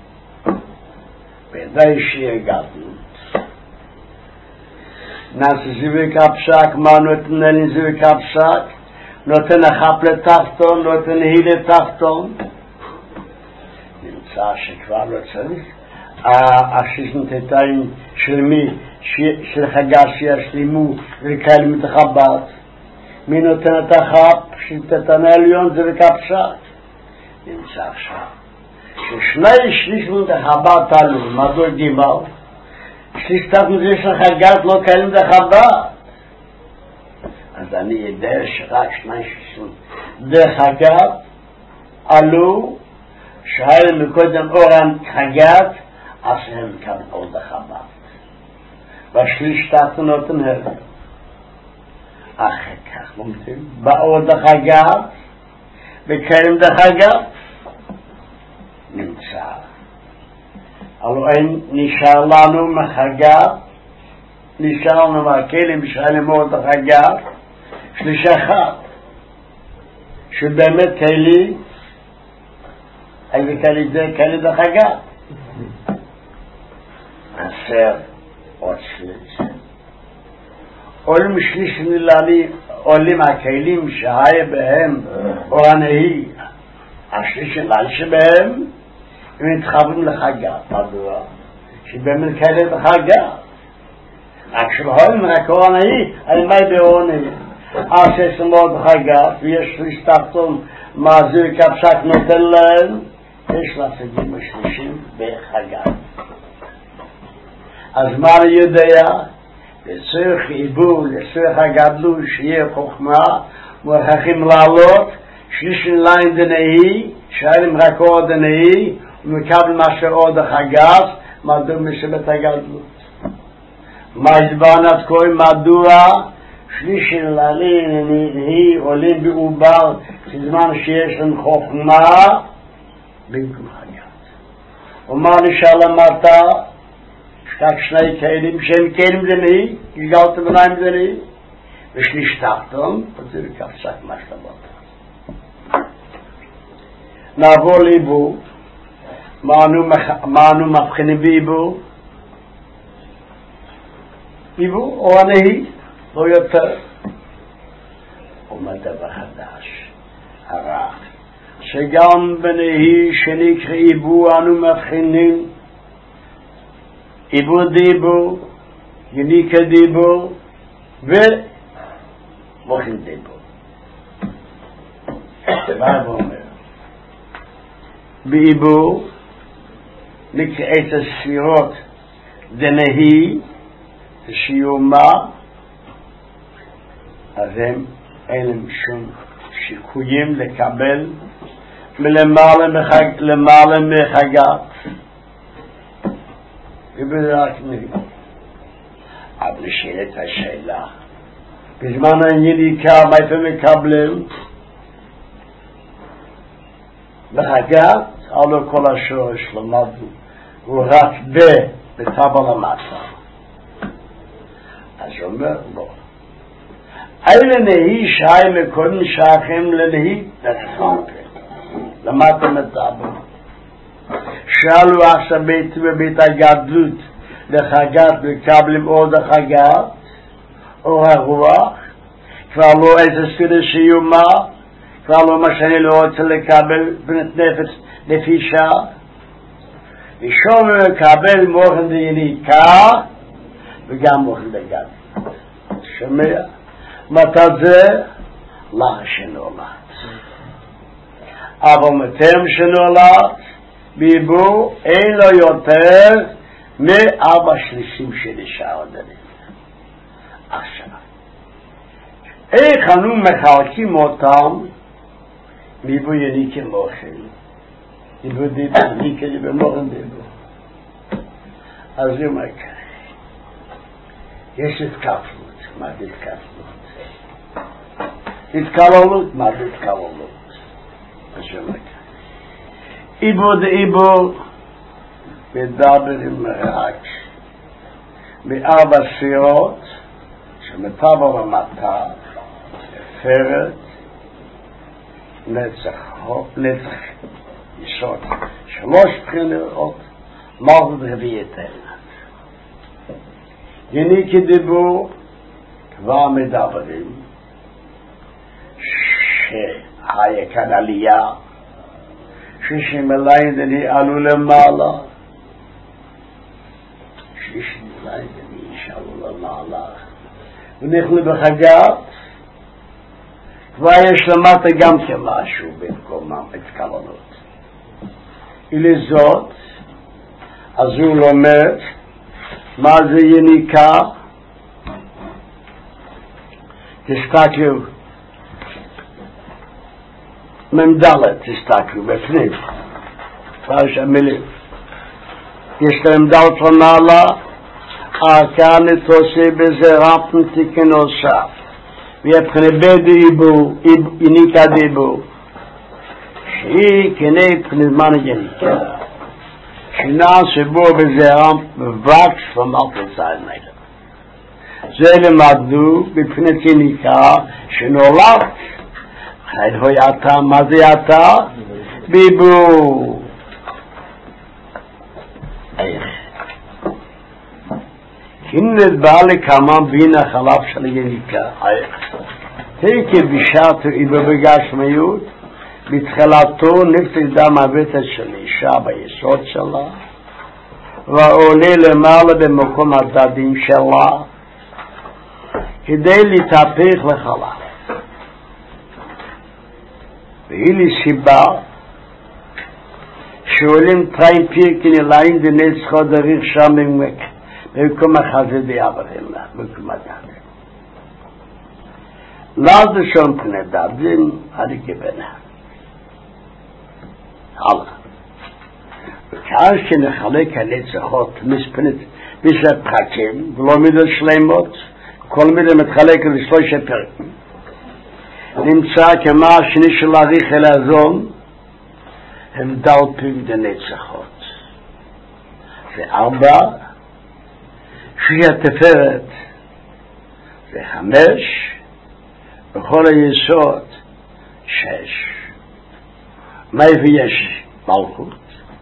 ודאי שיהיה גדלות. נעשה זיווק הפסק, מה נותן לי זיווק הפסק? נותן החפ לתחתון, נותן הי לתחתון. נמצא מצא שכבר לא צריך, השישנתיים של מי, של חגר שישלימו וקיילים את החב"ד, מי נותן את החב, שתתן העליון זה וקפשת. נמצא עכשיו ששני שליש מן החב"ד תלו, מה זו גימל? שליש תת מזה של חגר לא קיילים את החב"ד. אז אני יודע שרק שני שליש דרך חגר עלו, שהיו מקודם אורן חגר, אז הם מקבלים עוד החב"ד. והשליש תת נותן הלם. אחר כך לומדים, בעוד החגר, וקיים דחגר, נמצא. הלוא אין נשאר לנו מחגר, נשאר לנו מהכלים שאלה מאוד החגר, שליש אחד, שבאמת כלי, איזה כלי זה כלי דחגר. עשר עוד שליש. עולים שליש נלעלי, עולים הכלים שהיה בהם, או הנהי, השליש נלעלי שבהם, הם מתחברים לחגר, מדוע? שבאמת כאלה לחגר. רק שבהם רק או הנהי, על מי באו הנהי. אז יש מאוד לחגר, ויש שליש תחתון, מעזיר כפשק נותן להם, יש להשיגים השלישים בחגר. אז מה אני יודע? לצורך עיבור, לצורך הגדלו, שיהיה חוכמה, מוכרחים לעלות, שליש נליים דנאי, שאלים רק עוד דנאי, ומקבל מה שעוד החגז, מדוע משבת הגדלות. מה הסברנו עד כה, מדוע שליש נליים עולים בעובר, בזמן שיש להם חוכמה, במקום חגז. ומה נשאל למטה? רק שני כלים, שהם כלים דנאי, גלגלת בניים דנאי, ושליש תחתון, וזה וכפסק מה שלמות. נעבור לעיבור, מה אנו מבחינים בעיבור? עיבור, או הנהי, לא יותר. ומה דבר חדש, הרע, שגם בנהי שנקרא עיבור אנו מבחינים, עיבור דיבור, יניקה דיבור, ומוחין דיבור. מה הוא אומר? בעיבור נקרא את הספירות דנהי, שיומה, אז הם אין להם שום שיקויים לקבל מלמעלה מחגת. ובזה רק נגיד. אבל נשאלת השאלה, בזמן היניקה, מאיפה מקבלים? בחגת, עלו כל השורש למדו, הוא רק ב, בטבל המטה. אז הוא אומר, לא. אלה נהי שי מקודם שייכים לנהי, נתחנפל. למטה מטבל. שאלו עכשיו בית ובית הגדלות לחגת וקבלים עוד החגת, או הרוח, כבר לא איזה ספירה שיומה, כבר לא מה שאני לא רוצה לקבל בנת נפש נפישה, ושום מקבל מוכן דיניקה, וגם מוכן דגדלות. שומע? מתי זה? לך שנולד. אבל מתם שנולד, בעיבור אין לו יותר מארבע שלישים שנשאר דנים. עכשיו, איך אנו מחלקים אותם בעיבור יניקה מוחל? עיבור דיבור, יניקה דיבור, מוחל דיבור. אז הוא אומר כך, יש התקפלות, מה זה התקפלות? התקללות, מה זה התקללות? אז הוא אומר כך, עיבור דעיבור מדבר עם רק מארבע ספירות שמטבר למטה, פרד, נצח, נצח יסוד, שלוש בחינות, מלכות רביעית עליונה. יניקה דיבור כבר מדברים שהיה כאן עלייה שישים מליידני עלו למעלה, שישים מליידני שעלו למעלה, ונכלו בחגת, כבר יש למטה גם כמשהו במקומם, את כוונות. ולזאת, אז הוא לומד, מה זה יניקה? תסתכלו, ממדלת תסתכלו, בפנים, פרש המילים. יש להם דלת למעלה, כאן תעשה בזה רפן תיקן נוסף. ויבחנה בדיבור, יניקה דיבור, שהיא כנה בחינת זמן יניקה, שנעשה בו בזרם מבקש ומלכת זין האלה. זה למדנו בבחינת יניקה שנולד, חייל הוי אתה, מה זה אתה? ביבור. איך? הנה בא לכמה בין החלב של יניקה, איך? תקי בשעת איבו בגשמיות, בתחילתו נפתח דם הבטן של אישה ביסוד שלה, ועולה למעלה במקום הדדים שלה, כדי להתהפך לחלב. והיא לסיבה שעולים טריים פירקין אליים דנצחו דריך שם במקום החזה דיאברים לה, במקום הדדים. לאו דשון פני דדים, אני גבנה. הלאה. וכאן שנחלק הנצחות מספנת בשלב פרקים, ולא מידות שלמות, כל מידה מתחלק לשלושה פרקים. נמצא כמה השני של אריך אל הזון, הם דלפים דנצחות. וארבע, שהיא התפארת, וחמש, בכל היסוד, שש. מאיפה יש מלכות?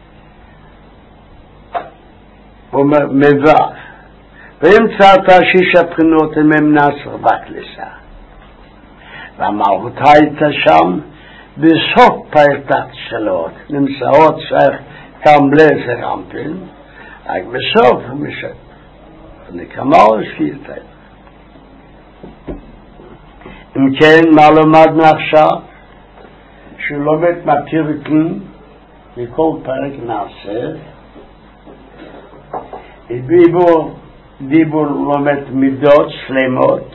ומבוא. באמצע תשיש הבחינות הם נעשר בכניסה. והמלכות הייתה שם בסוף פרטת שלו. נמצאות שייך כמבלי זרמפין, רק בסוף משת. ונקמה השקיעתה. אם כן, מה למדנו עכשיו? שלומד מהפרקים, מכל פרק נעשה, דיבור, דיבור לומד מידות שלמות,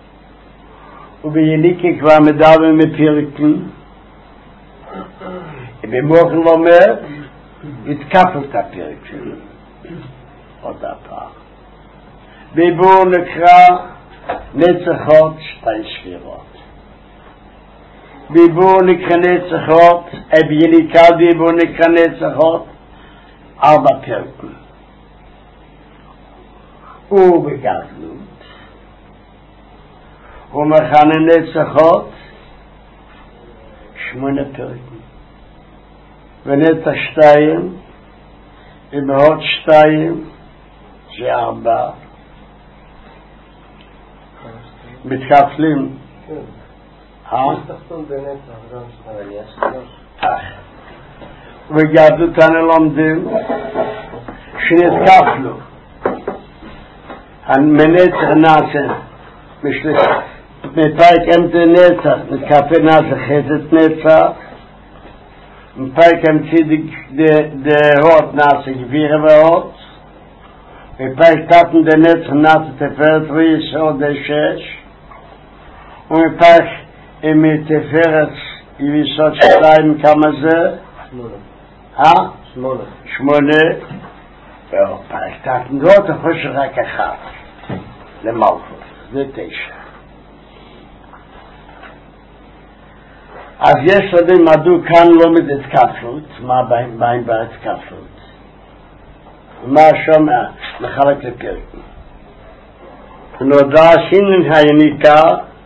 וביניקה כבר מדבר מפרקים, ובמוח לומד, התקף את הפרקים, עוד הפעם. דיבור נקרא נצחות שתי ספירות. דיבור נקרא נצחות, ביניקה דיבור נקרא נצחות, ארבע פרקים. ובגדלות, ומכנה נצחות, שמונה פרקים. ונצח שתיים, ובהות שתיים, זה ארבע. מתקפלים. אה? תחתון בנצח, גם שתיים, יש שלוש. וגדלות אנו לומדים, שנתקפלו. מנצח נעשה, מפרק אמתי נצח, נתקפה נעשה חסד נצח, מפרק אמתי דהות נעשה גביר והות, מפרק תתן דנצח נעשה תפארת ויסוד דשש, ומפרק אמי תפארת ויסוד שתיים כמה זה? שמונה. אה? שמונה. שמונה. פרק תתן דהות החוש רק אחד. למלכות, זה תשע. אז יש לדעים מדוע כאן לא מתקפלות, מה באים בהתקפלות? מה שומע מחלק לפרקים. נודע שינן היניקה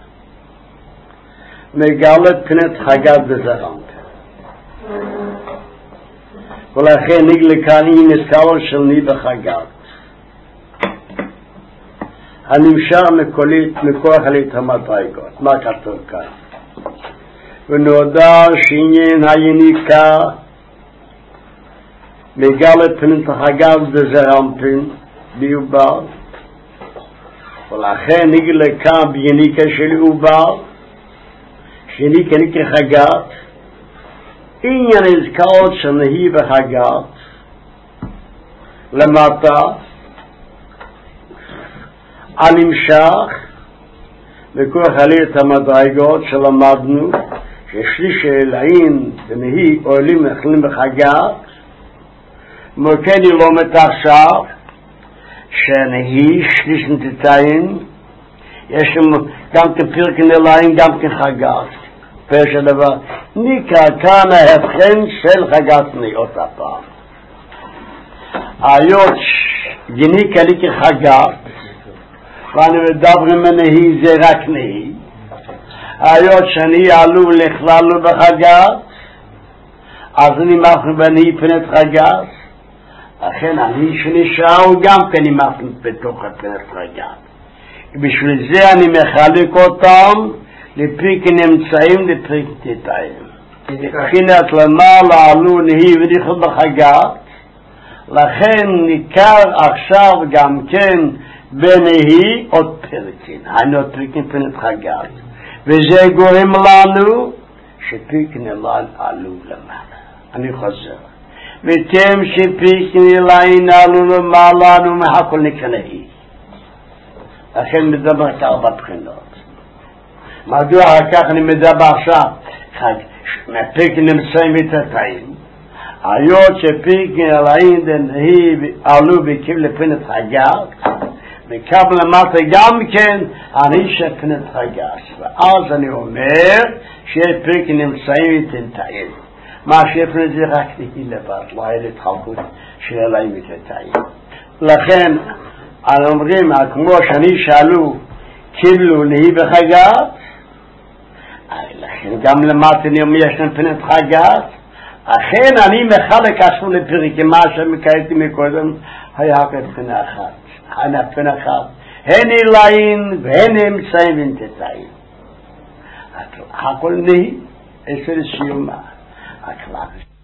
מגלת פנת חגת בזרנק. ולכן נגלה כאן היא נזכרו של ני בחגת. הנמשך מקולית, מכוח עלית המדרגות. מה כתוב כאן? ונודע שעניין היניקה מגלה פנת החגב דזרמפין ביובר, ולכן נגלה כאן ביניקה של עובר, שניקה נקרא חגת, עניין הזכאות שנהי בחגת, למטה, הנמשך, וכוח עלי את המדרגות שלמדנו, ששליש אלוהים ונהי עולים נחלים בחגת, מוקני לא מתחשב, שנהי שליש נתתיים, יש לנו גם כפרק נלעים, גם כחגת. פרש הדבר, נקרא כאן ההבחן של חגת נאות הפעם. היות גניקה לי כחגת, ואני מדברים מנהי זה רק נהי, היות שאני עלו לכללו בחגת, אז אני מפנה בנהי פנת חגת, לכן אני שנשאר הוא גם כן מפנה בתוך פנת חגת. בשביל זה אני מחלק אותם לפי כנמצאים לפי כתתיים. מבחינת למעלה עלו נהי וניחו בחגת, לכן ניכר עכשיו גם כן בנהי עוד פרקין, היינו עוד פרקין פנת חגת, וזה גורם לנו שפרקין אלן עלו למעלה. אני חוזר, ותם שפרקין אלן עלו למעלה, אנו מהכל נקרא נהי. לכן מדבר את ארבע בחינות. מדוע אחר כך אני מדבר עכשיו מפרקין נמצאים ותתאים, היות שפרקין אלן דנהי עלו בקיב לפנת חגת, מקבל למטה גם כן אני שפנת חגת, ואז אני אומר שפרקין נמצאים ותתאים. מה שפנת זה רק נהי לבד, לא היה להתחלקות של אלוהים ותתאים. לכן אומרים, כמו שאני שאלו קיבלו נהי בחגת, לכן גם למטה אני אומר יש להם פנת חגת, אכן אני מחלק עשו לפרקים, מה שמקראתי מקודם היה פנה אחת, הנה פנה אחת, הן אלוהים והן אמצעים ונתתיים. הכל נהי אצל סיומה הכלל.